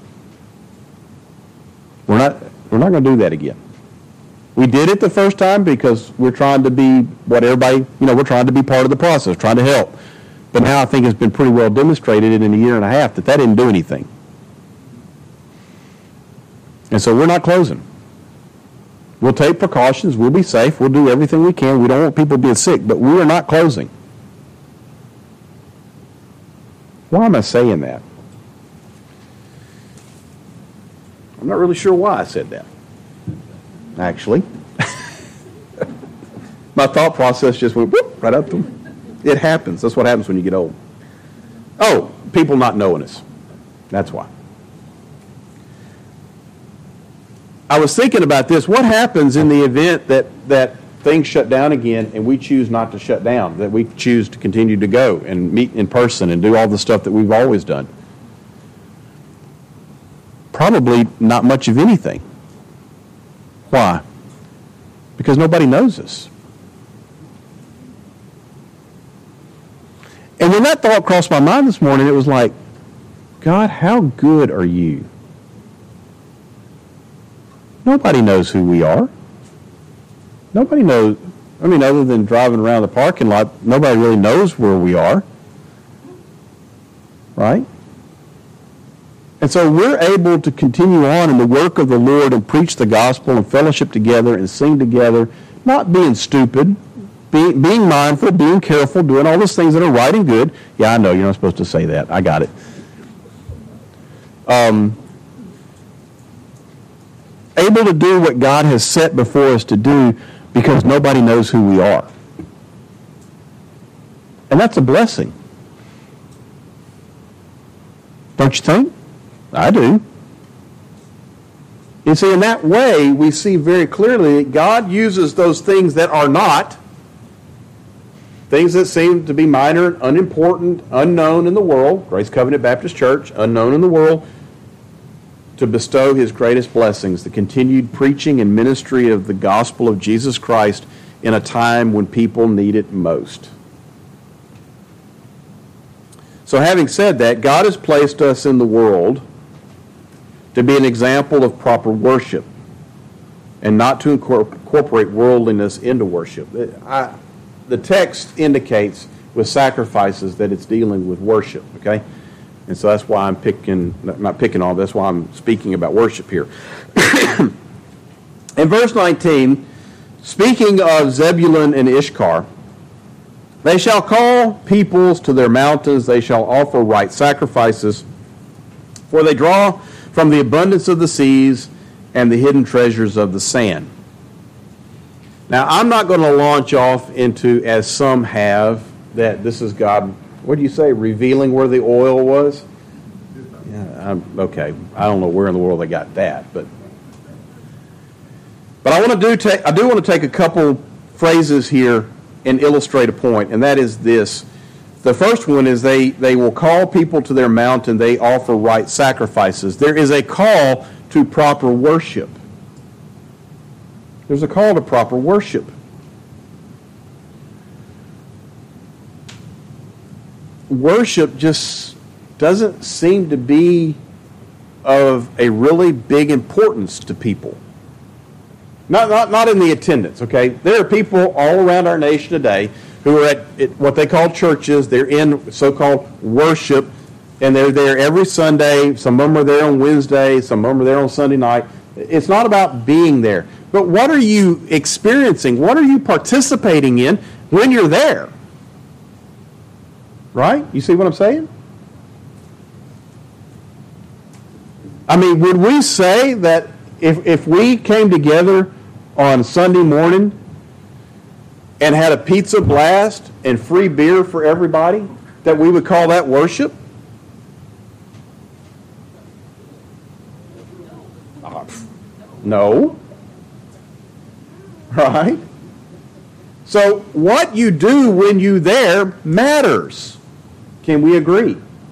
We're not, we're not going to do that again. We did it the first time because we're trying to be what everybody, you know, we're trying to be part of the process, trying to help. But now I think it's been pretty well demonstrated in a year and a half that that didn't do anything. And so we're not closing. We'll take precautions. We'll be safe. We'll do everything we can. We don't want people being sick, but we are not closing. Why am I saying that? I'm not really sure why I said that, actually. My thought process just went whoop, right up to them. It happens. That's what happens when you get old. Oh, people not knowing us. That's why. I was thinking about this. What happens in the event that, that things shut down again and we choose not to shut down, that we choose to continue to go and meet in person and do all the stuff that we've always done? Probably not much of anything. Why? Because nobody knows us. And when that thought crossed my mind this morning, it was like, God, how good are you? Nobody knows who we are. Nobody knows, I mean, other than driving around the parking lot, nobody really knows where we are. Right? And so we're able to continue on in the work of the Lord and preach the gospel and fellowship together and sing together, not being stupid, being, being mindful, being careful, doing all those things that are right and good. Yeah, I know, you're not supposed to say that. I got it. Um, able to do what God has set before us to do because nobody knows who we are. And that's a blessing. Don't you think? I do. You see, in that way, we see very clearly that God uses those things that are not, things that seem to be minor, unimportant, unknown in the world, Grace Covenant Baptist Church, unknown in the world, to bestow his greatest blessings, the continued preaching and ministry of the gospel of Jesus Christ in a time when people need it most. So having said that, God has placed us in the world to be an example of proper worship and not to incorporate worldliness into worship. I, the text indicates with sacrifices that it's dealing with worship, okay? And so that's why I'm picking, not picking on, that's why I'm speaking about worship here. In verse nineteen, speaking of Zebulun and Issachar, they shall call peoples to their mountains, they shall offer right sacrifices, for they draw from the abundance of the seas and the hidden treasures of the sand. Now, I'm not going to launch off into, as some have, that this is God, what do you say, revealing where the oil was? Yeah, I'm, okay, I don't know where in the world they got that, but but I want to do take, I do want to take a couple phrases here and illustrate a point, and that is this. The first one is they, they will call people to their mountain, they offer right sacrifices. There is a call to proper worship. There's a call to proper worship. Worship just doesn't seem to be of a really big importance to people. Not, not, not in the attendance, okay? There are people all around our nation today who are at, at what they call churches. They're in so-called worship, and they're there every Sunday. Some of them are there on Wednesday. Some of them are there on Sunday night. It's not about being there. But what are you experiencing? What are you participating in when you're there? Right? You see what I'm saying? I mean, would we say that if, if we came together on Sunday morning and had a pizza blast and free beer for everybody, that we would call that worship? Uh, no. Right? So what you do when you're there matters. Can we agree?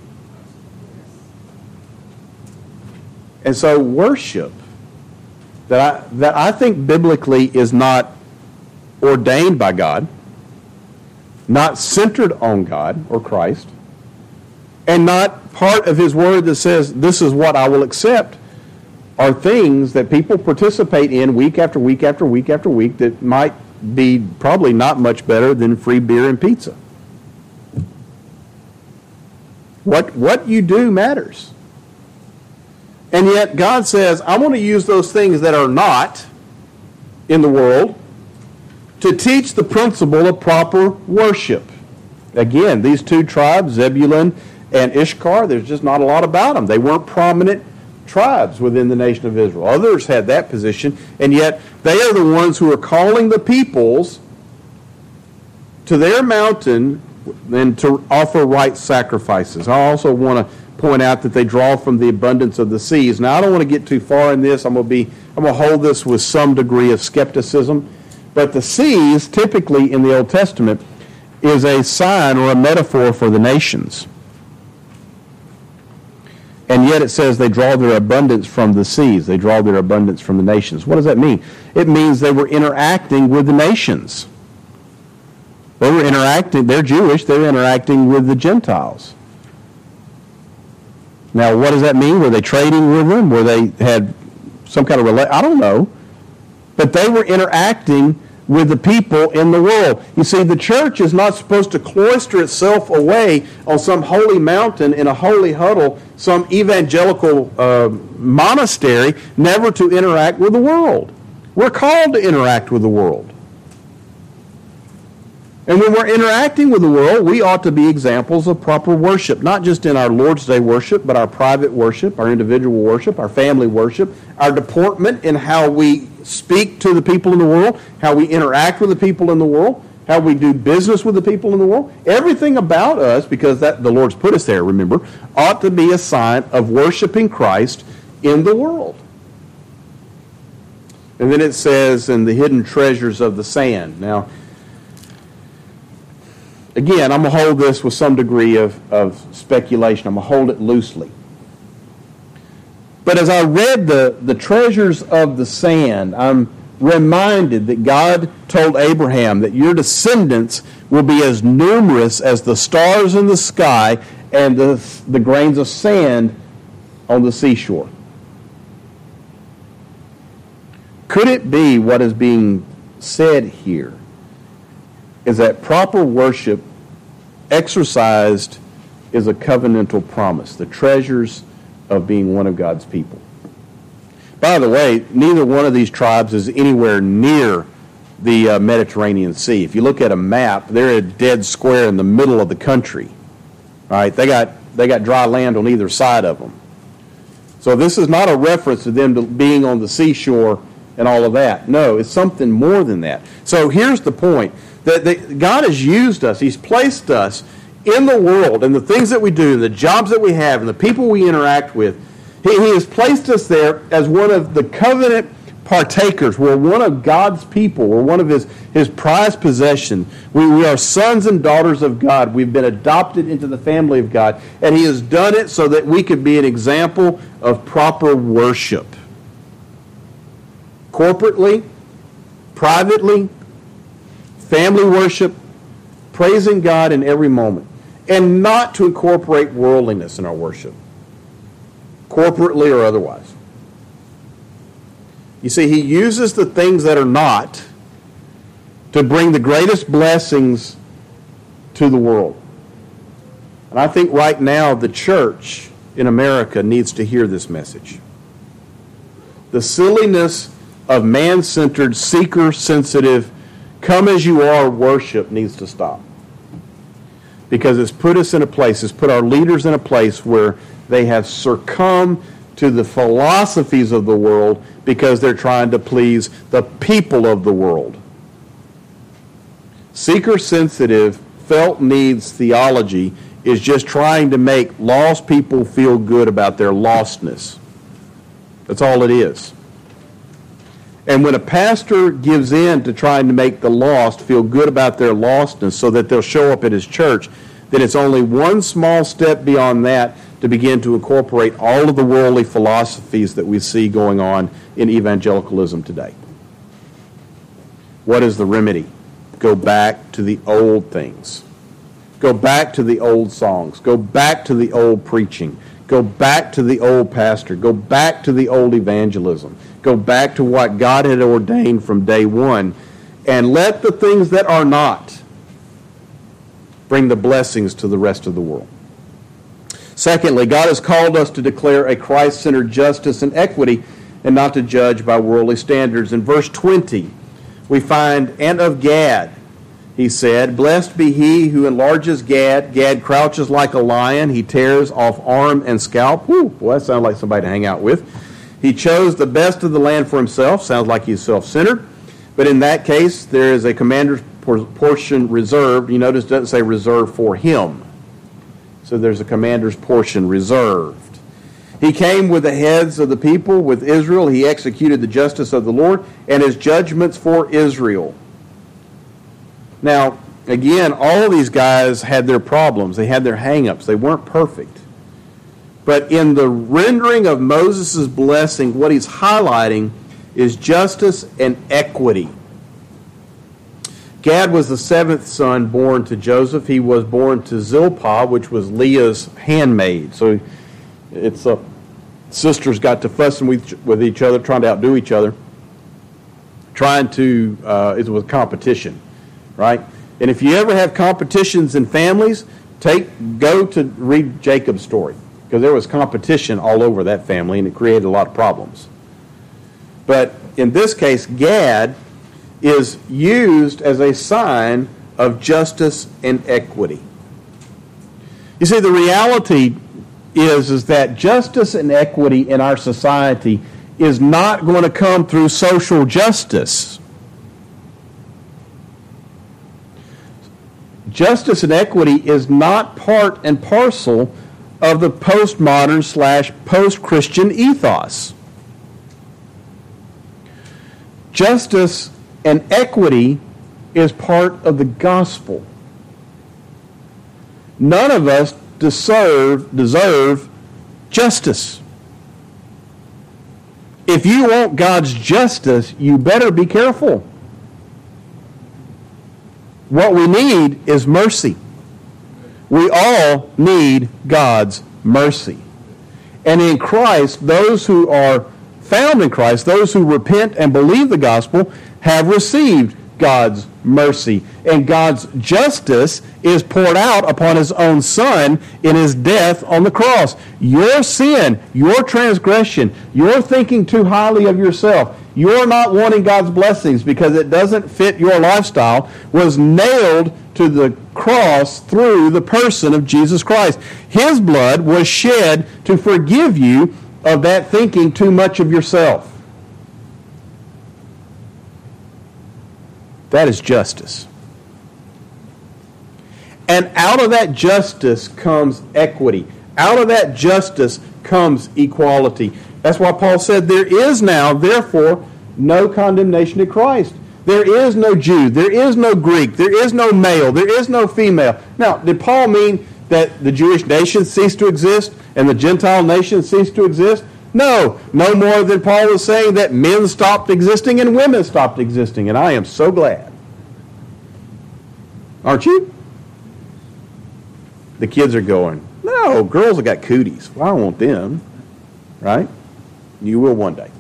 And so worship that I, that I think biblically is not ordained by God, not centered on God or Christ, and not part of His Word that says, this is what I will accept, are things that people participate in week after week after week after week that might be probably not much better than free beer and pizza. What, what you do matters. And yet God says, I want to use those things that are not in the world to teach the principle of proper worship. Again, these two tribes, Zebulun and Issachar, there's just not a lot about them. They weren't prominent tribes within the nation of Israel. Others had that position, and yet they are the ones who are calling the peoples to their mountain and to offer right sacrifices. I also want to point out that they draw from the abundance of the seas. Now, I don't want to get too far in this. I'm going to be I'm going to hold this with some degree of skepticism. But the seas, typically in the Old Testament, is a sign or a metaphor for the nations. And yet it says they draw their abundance from the seas. They draw their abundance from the nations. What does that mean? It means they were interacting with the nations. They were interacting, they're Jewish, they're interacting with the Gentiles. Now, what does that mean? Were they trading with them? Were they had some kind of relation? I don't know. But they were interacting with the people in the world. You see, the church is not supposed to cloister itself away on some holy mountain in a holy huddle, some evangelical uh, monastery, never to interact with the world. We're called to interact with the world. And when we're interacting with the world, we ought to be examples of proper worship, not just in our Lord's Day worship, but our private worship, our individual worship, our family worship, our deportment in how we speak to the people in the world, how we interact with the people in the world, how we do business with the people in the world. Everything about us, because that the Lord's put us there, remember, ought to be a sign of worshiping Christ in the world. And then it says, and the hidden treasures of the sand. Now, again, I'm going to hold this with some degree of, of speculation. I'm going to hold it loosely. But as I read the, the treasures of the sand, I'm reminded that God told Abraham that your descendants will be as numerous as the stars in the sky and the, the grains of sand on the seashore. Could it be what is being said here is that proper worship exercised is a covenantal promise, the treasures of being one of God's people. By the way, neither one of these tribes is anywhere near the uh, Mediterranean Sea. If you look at a map, they're a dead square in the middle of the country. All right, they got they got dry land on either side of them. So this is not a reference to them to being on the seashore and all of that. No, it's something more than that. So here's the point, that, that God has used us. He's placed us in the world, and the things that we do, and the jobs that we have, and the people we interact with. He, he has placed us there as one of the covenant partakers. We're one of God's people. We're one of His, his prized possession. We, we are sons and daughters of God. We've been adopted into the family of God. And He has done it so that we could be an example of proper worship. Corporately, privately, family worship, praising God in every moment. And not to incorporate worldliness in our worship, corporately or otherwise. You see, He uses the things that are not to bring the greatest blessings to the world. And I think right now the church in America needs to hear this message. The silliness of man-centered, seeker-sensitive, come-as-you-are worship needs to stop. Because it's put us in a place, it's put our leaders in a place where they have succumbed to the philosophies of the world because they're trying to please the people of the world. Seeker-sensitive, felt needs theology is just trying to make lost people feel good about their lostness. That's all it is. And when a pastor gives in to trying to make the lost feel good about their lostness so that they'll show up at his church, then it's only one small step beyond that to begin to incorporate all of the worldly philosophies that we see going on in evangelicalism today. What is the remedy? Go back to the old things. Go back to the old songs. Go back to the old preaching. Go back to the old pastor. Go back to the old evangelism. Go back to what God had ordained from day one. And let the things that are not bring the blessings to the rest of the world. Secondly, God has called us to declare a Christ-centered justice and equity and not to judge by worldly standards. In verse twenty, we find, and of Gad, he said, blessed be he who enlarges Gad. Gad crouches like a lion. He tears off arm and scalp. Whew, boy, that sounds like somebody to hang out with. He chose the best of the land for himself. Sounds like he's self-centered. But in that case, there is a commander's portion reserved. You notice it doesn't say reserved for him. So there's a commander's portion reserved. He came with the heads of the people, with Israel. He executed the justice of the Lord and his judgments for Israel. Now, again, all of these guys had their problems. They had their hang-ups. They weren't perfect. But in the rendering of Moses' blessing, what he's highlighting is justice and equity. Gad was the seventh son born to Joseph. He was born to Zilpah, which was Leah's handmaid. So it's uh, sisters got to fussing with, with each other, trying to outdo each other, trying to, uh, it was competition, right? And if you ever have competitions in families, take go to read Jacob's story, because there was competition all over that family, and it created a lot of problems. But in this case, Gad is used as a sign of justice and equity. You see, the reality is, is that justice and equity in our society is not going to come through social justice. Justice and equity is not part and parcel of the postmodern slash post-Christian ethos. Justice and equity is part of the gospel. None of us deserve, deserve justice. If you want God's justice, you better be careful. What we need is mercy. We all need God's mercy. And in Christ, those who are found in Christ, those who repent and believe the gospel, have received God's mercy. And God's justice is poured out upon his own Son in his death on the cross. Your sin, your transgression, your thinking too highly of yourself, your not wanting God's blessings because it doesn't fit your lifestyle, was nailed to the cross through the person of Jesus Christ. His blood was shed to forgive you of that thinking too much of yourself. That is justice. And out of that justice comes equity. Out of that justice comes equality. That's why Paul said, there is now, therefore, no condemnation in Christ. There is no Jew. There is no Greek. There is no male. There is no female. Now, did Paul mean that the Jewish nation ceased to exist and the Gentile nation ceased to exist? No, no more than Paul was saying that men stopped existing and women stopped existing. And I am so glad. Aren't you? The kids are going, no, girls have got cooties. Well, I don't want them. Right? You will one day.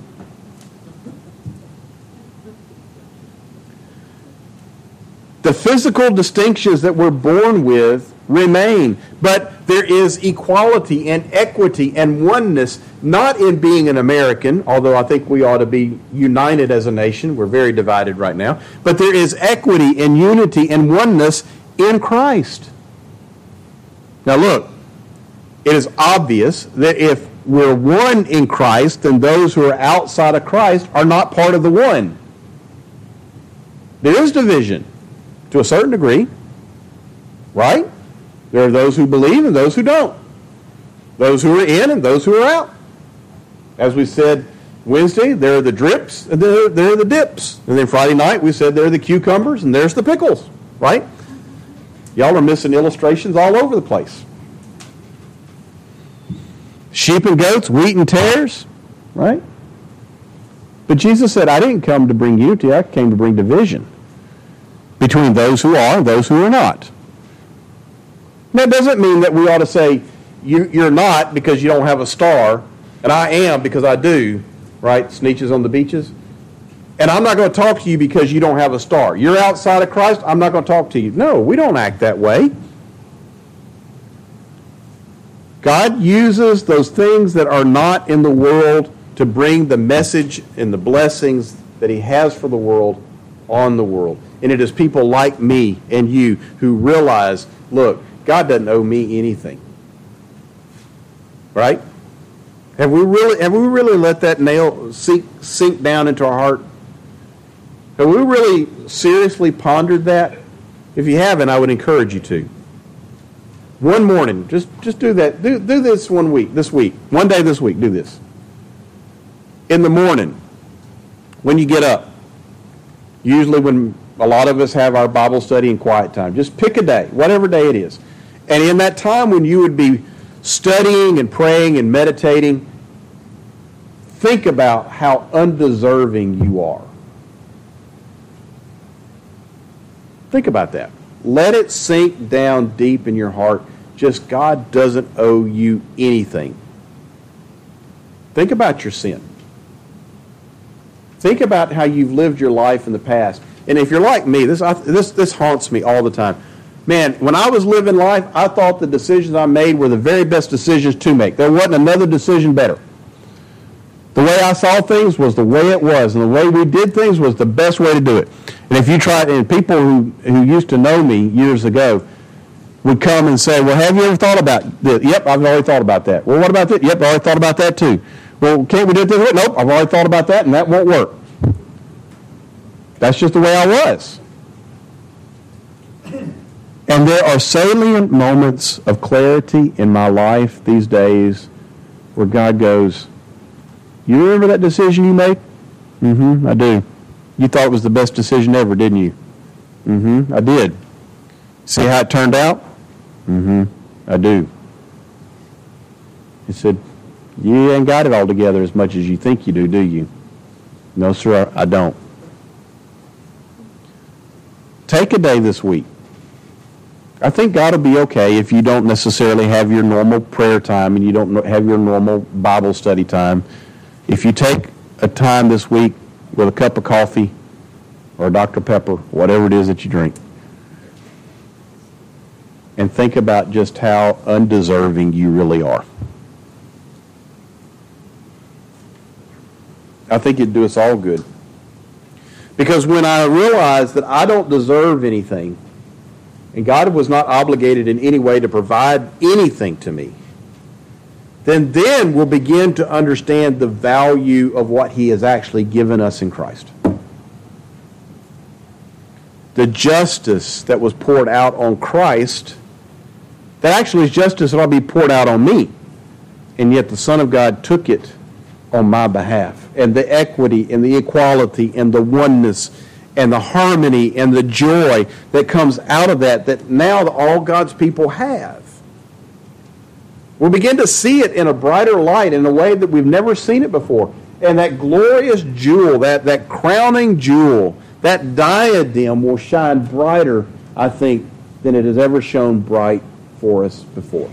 The physical distinctions that we're born with remain, but there is equality and equity and oneness, not in being an American, although I think we ought to be united as a nation. We're very divided right now. But there is equity and unity and oneness in Christ. Now look, it is obvious that if we're one in Christ, then those who are outside of Christ are not part of the one. There is division to a certain degree, right? There are those who believe and those who don't. Those who are in and those who are out. As we said Wednesday, there are the drips and there, there are the dips. And then Friday night we said there are the cucumbers and there's the pickles, right? Y'all are missing illustrations all over the place. Sheep and goats, wheat and tares, right? But Jesus said, I didn't come to bring unity, I came to bring division between those who are and those who are not. That doesn't mean that we ought to say, you, you're not because you don't have a star, and I am because I do, right? Sneetches on the beaches. And I'm not going to talk to you because you don't have a star. You're outside of Christ, I'm not going to talk to you. No, we don't act that way. God uses those things that are not in the world to bring the message and the blessings that he has for the world on the world. And it is people like me and you who realize, look, God doesn't owe me anything. Right? Have we really have we really let that nail sink, sink down into our heart? Have we really seriously pondered that? If you haven't, I would encourage you to. One morning, just, just do that. Do, do this one week, this week. One day this week, do this. In the morning, when you get up, usually when a lot of us have our Bible study and quiet time, just pick a day, whatever day it is. And in that time when you would be studying and praying and meditating, think about how undeserving you are. Think about that. Let it sink down deep in your heart. Just God doesn't owe you anything. Think about your sin. Think about how you've lived your life in the past. And if you're like me, this, I, this, this haunts me all the time. Man, when I was living life, I thought the decisions I made were the very best decisions to make. There wasn't another decision better. The way I saw things was the way it was, and the way we did things was the best way to do it. And if you tried, and people who, who used to know me years ago would come and say, well, have you ever thought about this? Yep, I've already thought about that. Well, what about that? Yep, I've already thought about that too. Well, can't we do it this way? Nope, I've already thought about that, and that won't work. That's just the way I was. And there are salient moments of clarity in my life these days where God goes, you remember that decision you made? Mm-hmm, I do. You thought it was the best decision ever, didn't you? Mm-hmm, I did. See how it turned out? Mm-hmm, I do. He said, you ain't got it all together as much as you think you do, do you? No, sir, I don't. Take a day this week. I think God will be okay if you don't necessarily have your normal prayer time and you don't have your normal Bible study time. If you take a time this week with a cup of coffee or Doctor Pepper, whatever it is that you drink. And think about just how undeserving you really are. I think it'd do us all good. Because when I realize that I don't deserve anything, and God was not obligated in any way to provide anything to me, then then we'll begin to understand the value of what He has actually given us in Christ. The justice that was poured out on Christ, that actually is justice that ought to be poured out on me. And yet the Son of God took it on my behalf. And the equity and the equality and the oneness and the harmony and the joy that comes out of that, that now all God's people have. We'll begin to see it in a brighter light in a way that we've never seen it before. And that glorious jewel, that, that crowning jewel, that diadem will shine brighter, I think, than it has ever shone bright for us before.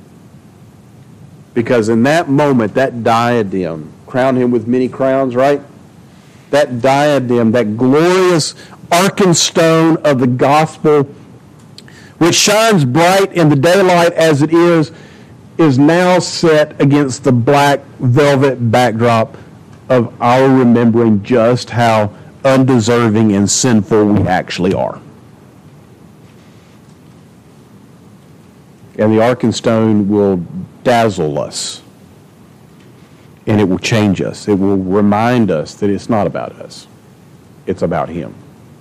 Because in that moment, that diadem, crown Him with many crowns, right? That diadem, that glorious Arkenstone of the gospel, which shines bright in the daylight as it is, is now set against the black velvet backdrop of our remembering just how undeserving and sinful we actually are. And the Arkenstone will dazzle us. And it will change us. It will remind us that it's not about us. It's about Him.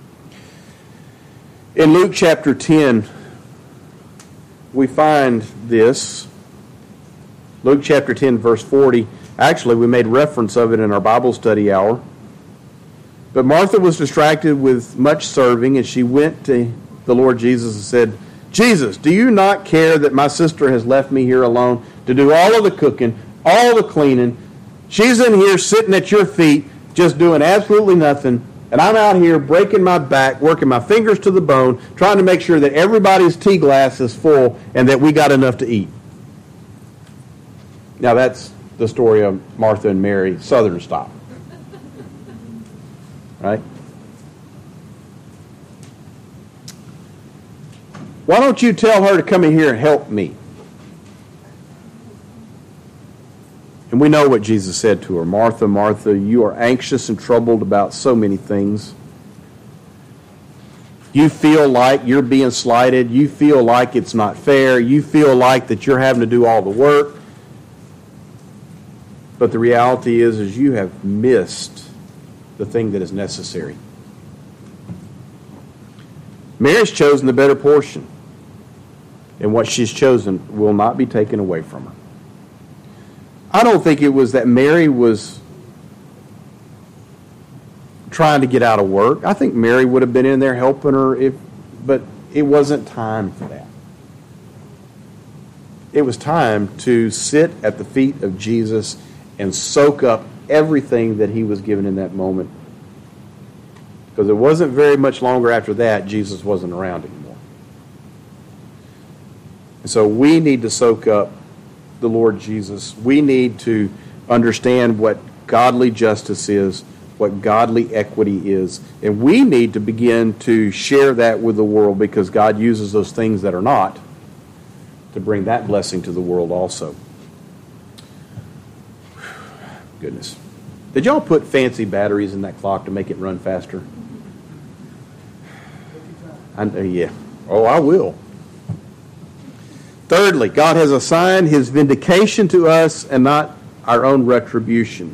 In Luke chapter ten, we find this. Luke chapter ten, verse forty. Actually, we made reference of it in our Bible study hour. But Martha was distracted with much serving, and she went to the Lord Jesus and said, Jesus, do you not care that my sister has left me here alone to do all of the cooking, all the cleaning? She's in here sitting at your feet, just doing absolutely nothing, and I'm out here breaking my back, working my fingers to the bone, trying to make sure that everybody's tea glass is full and that we got enough to eat. Now that's the story of Martha and Mary, Southern style. Right? Why don't you tell her to come in here and help me? And we know what Jesus said to her. Martha, Martha, you are anxious and troubled about so many things. You feel like you're being slighted. You feel like it's not fair. You feel like that you're having to do all the work. But the reality is, is you have missed the thing that is necessary. Mary's chosen the better portion. And what she's chosen will not be taken away from her. I don't think it was that Mary was trying to get out of work. I think Mary would have been in there helping her, if, but it wasn't time for that. It was time to sit at the feet of Jesus and soak up everything that He was given in that moment. Because it wasn't very much longer after that, Jesus wasn't around anymore. And so we need to soak up the Lord Jesus. We need to understand what godly justice is, what godly equity is, and we need to begin to share that with the world, because God uses those things that are not to bring that blessing to the world also. Goodness. Did y'all put fancy batteries in that clock to make it run faster? I, uh, yeah. Oh, I will. Thirdly, God has assigned His vindication to us and not our own retribution.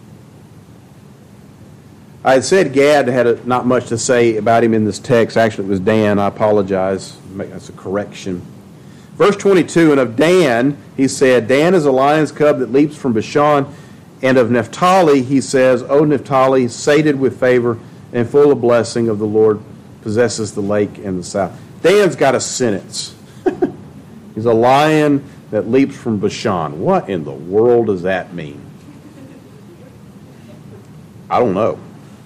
I had said Gad had a, not much to say about him in this text. Actually, it was Dan. I apologize. That's a correction. Verse twenty-two, and of Dan, he said, Dan is a lion's cub that leaps from Bashan. And of Naphtali, he says, O Naphtali, sated with favor and full of blessing of the Lord, possesses the lake and the south. Dan's got a sentence. He's a lion that leaps from Bashan. What in the world does that mean? I don't know.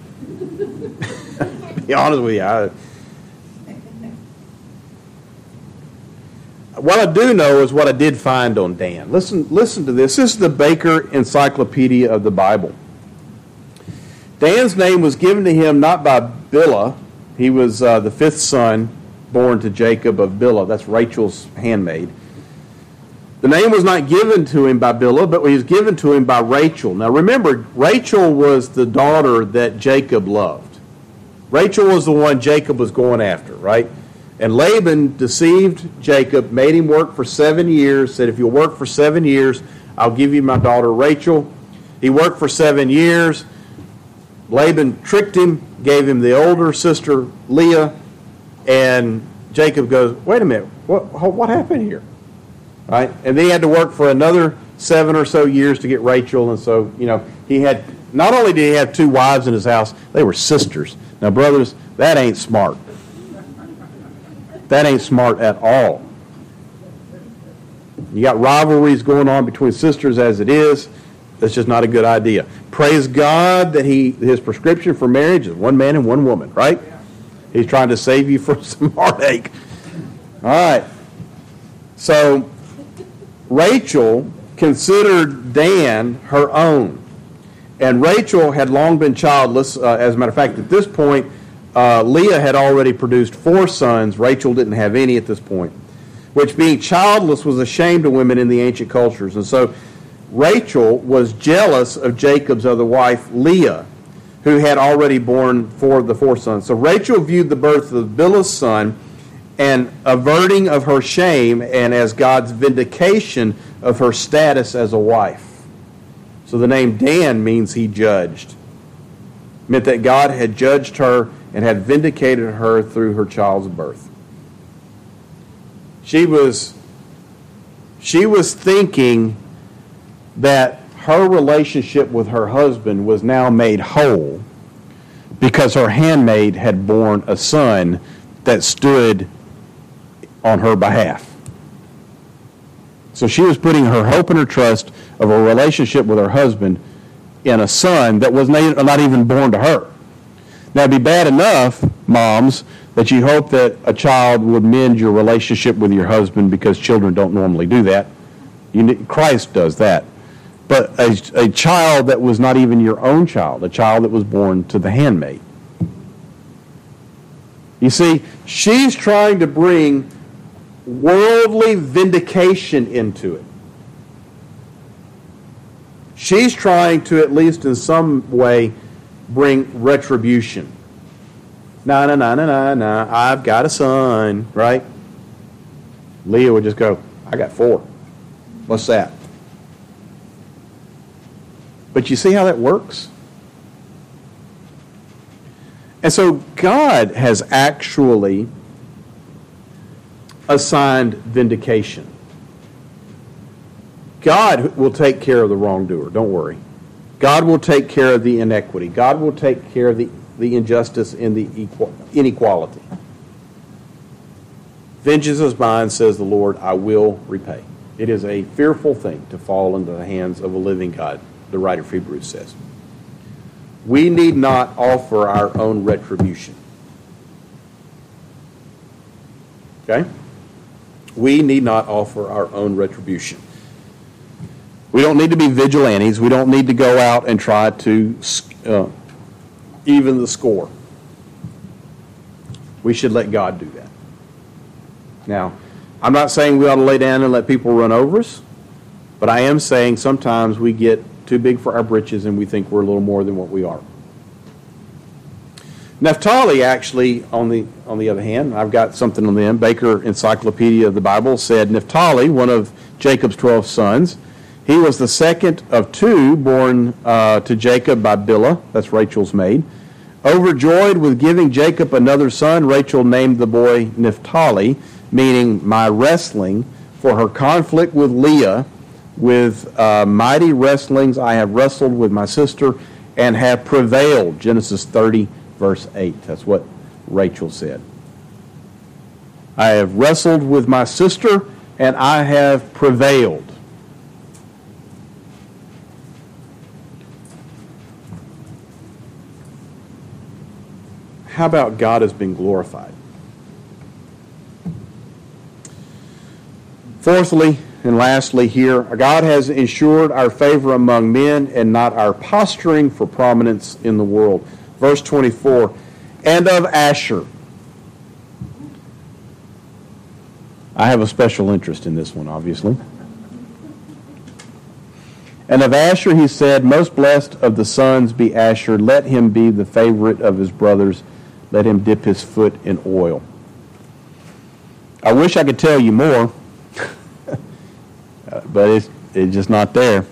To be honest with you, I, what I do know is what I did find on Dan. Listen, listen to this. This is the Baker Encyclopedia of the Bible. Dan's name was given to him not by Bilhah. He was uh, the fifth son born to Jacob of Bilhah. That's Rachel's handmaid. The name was not given to him by Bilhah, but it was given to him by Rachel. Now remember, Rachel was the daughter that Jacob loved. Rachel was the one Jacob was going after, right? And Laban deceived Jacob, made him work for seven years, said, if you'll work for seven years, I'll give you my daughter Rachel. He worked for seven years. Laban tricked him, gave him the older sister Leah, and Jacob goes, wait a minute, what, what happened here? Right? And then he had to work for another seven or so years to get Rachel, and so, you know, he had, not only did he have two wives in his house, they were sisters. Now, brothers, that ain't smart. That ain't smart at all. You got rivalries going on between sisters as it is. That's just not a good idea. Praise God that he his prescription for marriage is one man and one woman, right? He's trying to save you from some heartache. All right. So Rachel considered Dan her own. And Rachel had long been childless. Uh, as a matter of fact, at this point, uh, Leah had already produced four sons. Rachel didn't have any at this point, which being childless was a shame to women in the ancient cultures. And so Rachel was jealous of Jacob's other wife, Leah, who had already borne four the four sons. So Rachel viewed the birth of Bilhah's son and averting of her shame and as God's vindication of her status as a wife. So the name Dan means he judged. It meant that God had judged her and had vindicated her through her child's birth. She was, she was thinking that her relationship with her husband was now made whole because her handmaid had borne a son that stood on her behalf. So she was putting her hope and her trust of a relationship with her husband in a son that was not even born to her. Now, it'd be bad enough, moms, that you hope that a child would mend your relationship with your husband because children don't normally do that. You need, Christ does that. But a, a child that was not even your own child, a child that was born to the handmaid. You see, she's trying to bring worldly vindication into it. She's trying to, at least in some way, bring retribution. No, no, no, no, no, no. I've got a son, right? Leah would just go, I got four. What's that? But you see how that works? And so God has actually assigned vindication. God will take care of the wrongdoer. Don't worry. God will take care of the inequity. God will take care of the, the injustice and the equal, inequality. Vengeance is mine, says the Lord, I will repay. It is a fearful thing to fall into the hands of a living God, the writer of Hebrews says. We need not offer our own retribution. Okay? We need not offer our own retribution. We don't need to be vigilantes. We don't need to go out and try to uh, even the score. We should let God do that. Now, I'm not saying we ought to lay down and let people run over us, but I am saying sometimes we get too big for our britches and we think we're a little more than what we are. Naphtali, actually, on the on the other hand, I've got something on them. Baker Encyclopedia of the Bible said Naphtali, one of Jacob's twelve sons, he was the second of two born uh, to Jacob by Bilhah, that's Rachel's maid. Overjoyed with giving Jacob another son, Rachel named the boy Naphtali, meaning my wrestling, for her conflict with Leah. With uh, mighty wrestlings I have wrestled with my sister and have prevailed. Genesis thirty, verse eight. That's what Rachel said. I have wrestled with my sister and I have prevailed. How about God has been glorified? Fourthly, and lastly here, God has ensured our favor among men and not our posturing for prominence in the world. Verse twenty-four, and of Asher. I have a special interest in this one, obviously. And of Asher he said, most blessed of the sons be Asher. Let him be the favorite of his brothers. Let him dip his foot in oil. I wish I could tell you more, but it's, it's just not there.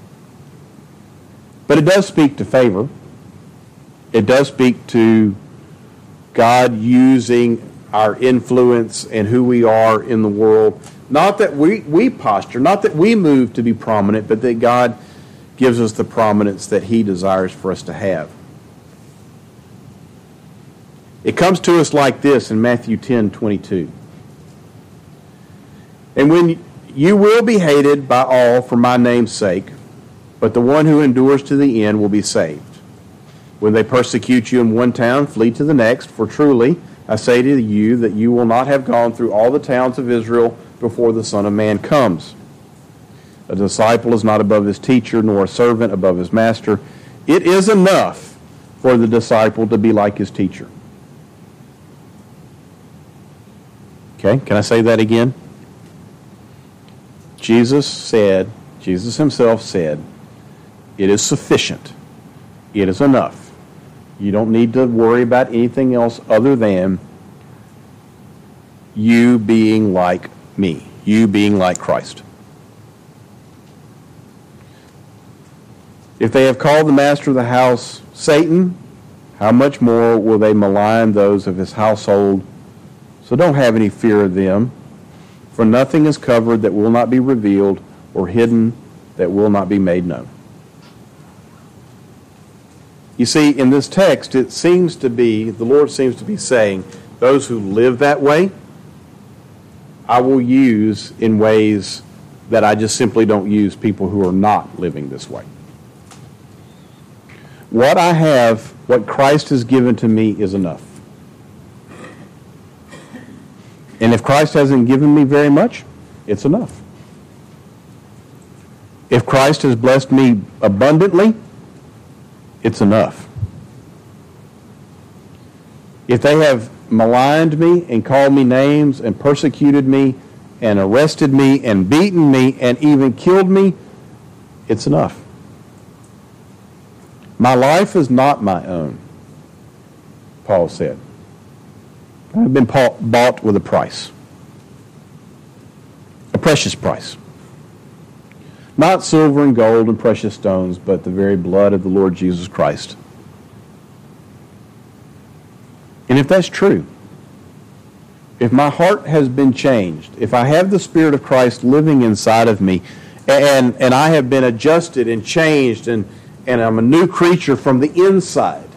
But it does speak to favor. It does speak to God using our influence and who we are in the world. Not that we, we posture, not that we move to be prominent, but that God gives us the prominence that he desires for us to have. It comes to us like this in Matthew ten twenty-two. And when you will be hated by all for my name's sake, but the one who endures to the end will be saved. When they persecute you in one town, flee to the next, for truly I say to you that you will not have gone through all the towns of Israel before the Son of Man comes. A disciple is not above his teacher, nor a servant above his master. It is enough for the disciple to be like his teacher. Okay, can I say that again? Jesus said, Jesus himself said, it is sufficient. It is enough. You don't need to worry about anything else other than you being like me, you being like Christ. If they have called the master of the house Satan, how much more will they malign those of his household? So don't have any fear of them, for nothing is covered that will not be revealed, or hidden that will not be made known. You see, in this text, it seems to be, the Lord seems to be saying, those who live that way, I will use in ways that I just simply don't use people who are not living this way. What I have, what Christ has given to me is enough. And if Christ hasn't given me very much, it's enough. If Christ has blessed me abundantly, it's enough. If they have maligned me and called me names and persecuted me and arrested me and beaten me and even killed me, it's enough. My life is not my own, Paul said. I've been bought with a price, a precious price. Not silver and gold and precious stones, but the very blood of the Lord Jesus Christ. And if that's true, if my heart has been changed, if I have the Spirit of Christ living inside of me, and, and I have been adjusted and changed, and, and I'm a new creature from the inside,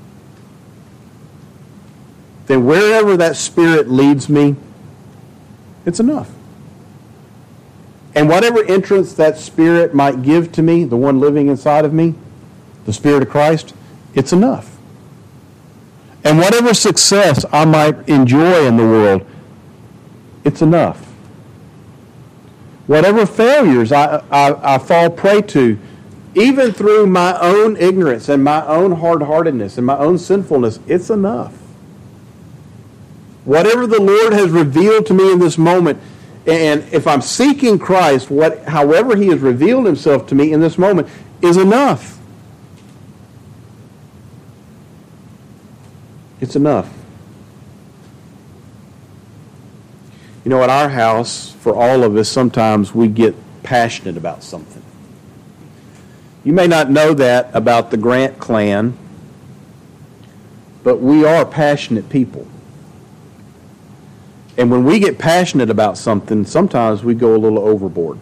then wherever that Spirit leads me, it's enough. And whatever entrance that Spirit might give to me, the one living inside of me, the Spirit of Christ, it's enough. And whatever success I might enjoy in the world, it's enough. Whatever failures I, I, I fall prey to, even through my own ignorance and my own hard-heartedness and my own sinfulness, it's enough. Whatever the Lord has revealed to me in this moment, and if I'm seeking Christ, what, however he has revealed himself to me in this moment, is enough. It's enough. You know, at our house, for all of us, sometimes we get passionate about something. You may not know that about the Grant clan, but we are passionate people. And when we get passionate about something, sometimes we go a little overboard.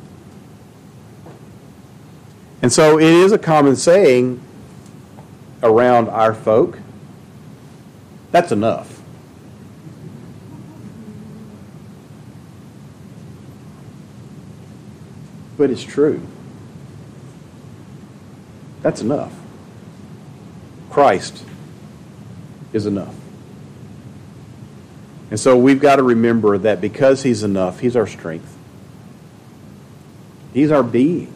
And so it is a common saying around our folk, that's enough. But it's true. That's enough. Christ is enough. And so we've got to remember that because he's enough, he's our strength. He's our being.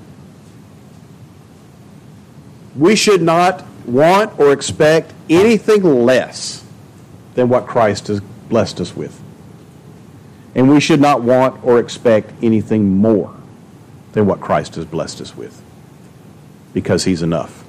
We should not want or expect anything less than what Christ has blessed us with. And we should not want or expect anything more than what Christ has blessed us with, because He's enough.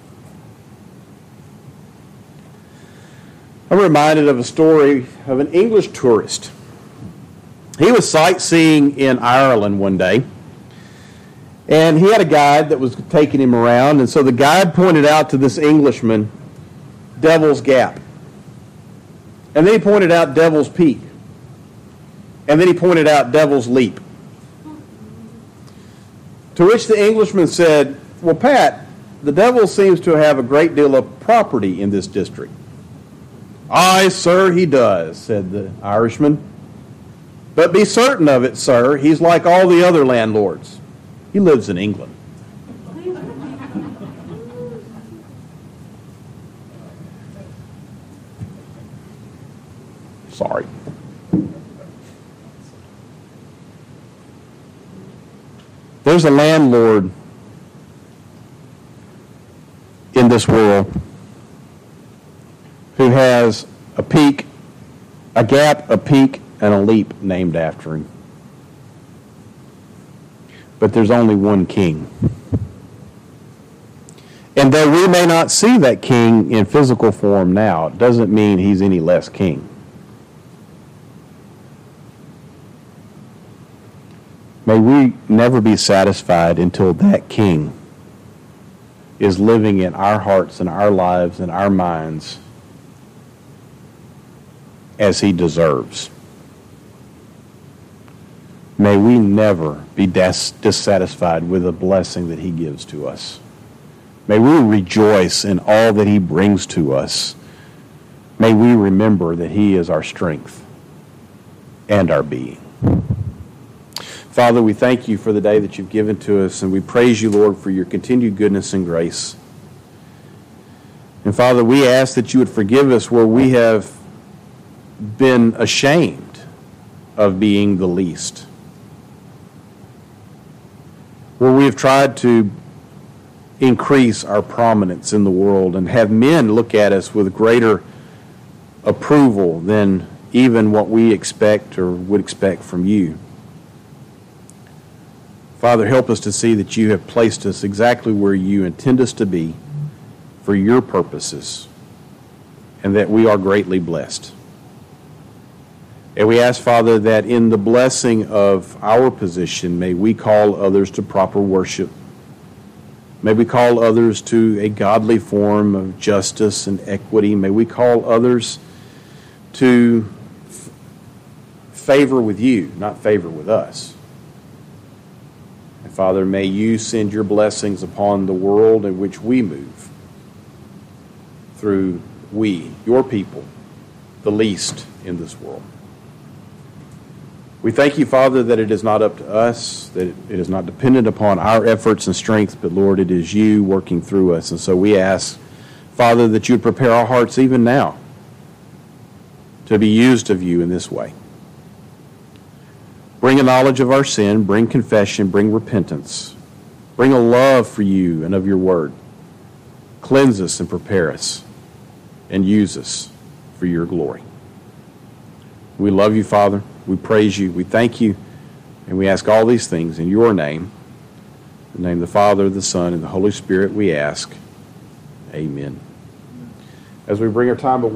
I'm reminded of a story of an English tourist. He was sightseeing in Ireland one day, and he had a guide that was taking him around, and so the guide pointed out to this Englishman Devil's Gap. And then he pointed out Devil's Peak. And then he pointed out Devil's Leap. To which the Englishman said, "Well, Pat, the devil seems to have a great deal of property in this district." "Aye, sir, he does," said the Irishman. "But be certain of it, sir, he's like all the other landlords. He lives in England." Sorry. There's a landlord in this world who has a peak, a gap, a peak, and a leap named after him. But there's only one king. And though we may not see that king in physical form now, it doesn't mean he's any less king. May we never be satisfied until that king is living in our hearts and our lives and our minds as he deserves. May we never be dis- dissatisfied with the blessing that he gives to us. May we rejoice in all that he brings to us. May we remember that he is our strength and our being. Father, we thank you for the day that you've given to us, and we praise you, Lord, for your continued goodness and grace. And Father, we ask that you would forgive us where we have been ashamed of being the least, where we have tried to increase our prominence in the world and have men look at us with greater approval than even what we expect or would expect from you. Father, help us to see that you have placed us exactly where you intend us to be for your purposes, and that we are greatly blessed. And we ask, Father, that in the blessing of our position, may we call others to proper worship. May we call others to a godly form of justice and equity. May we call others to f- favor with you, not favor with us. And Father, may you send your blessings upon the world in which we move through we, your people, the least in this world. We thank you, Father, that it is not up to us, that it is not dependent upon our efforts and strength, but Lord, it is you working through us. And so we ask, Father, that you would prepare our hearts even now to be used of you in this way. Bring a knowledge of our sin, bring confession, bring repentance, bring a love for you and of your word. Cleanse us and prepare us and use us for your glory. We love you, Father. We praise you. We thank you. And we ask all these things in your name. In the name of the Father, the Son, and the Holy Spirit we ask. Amen. As we bring our time of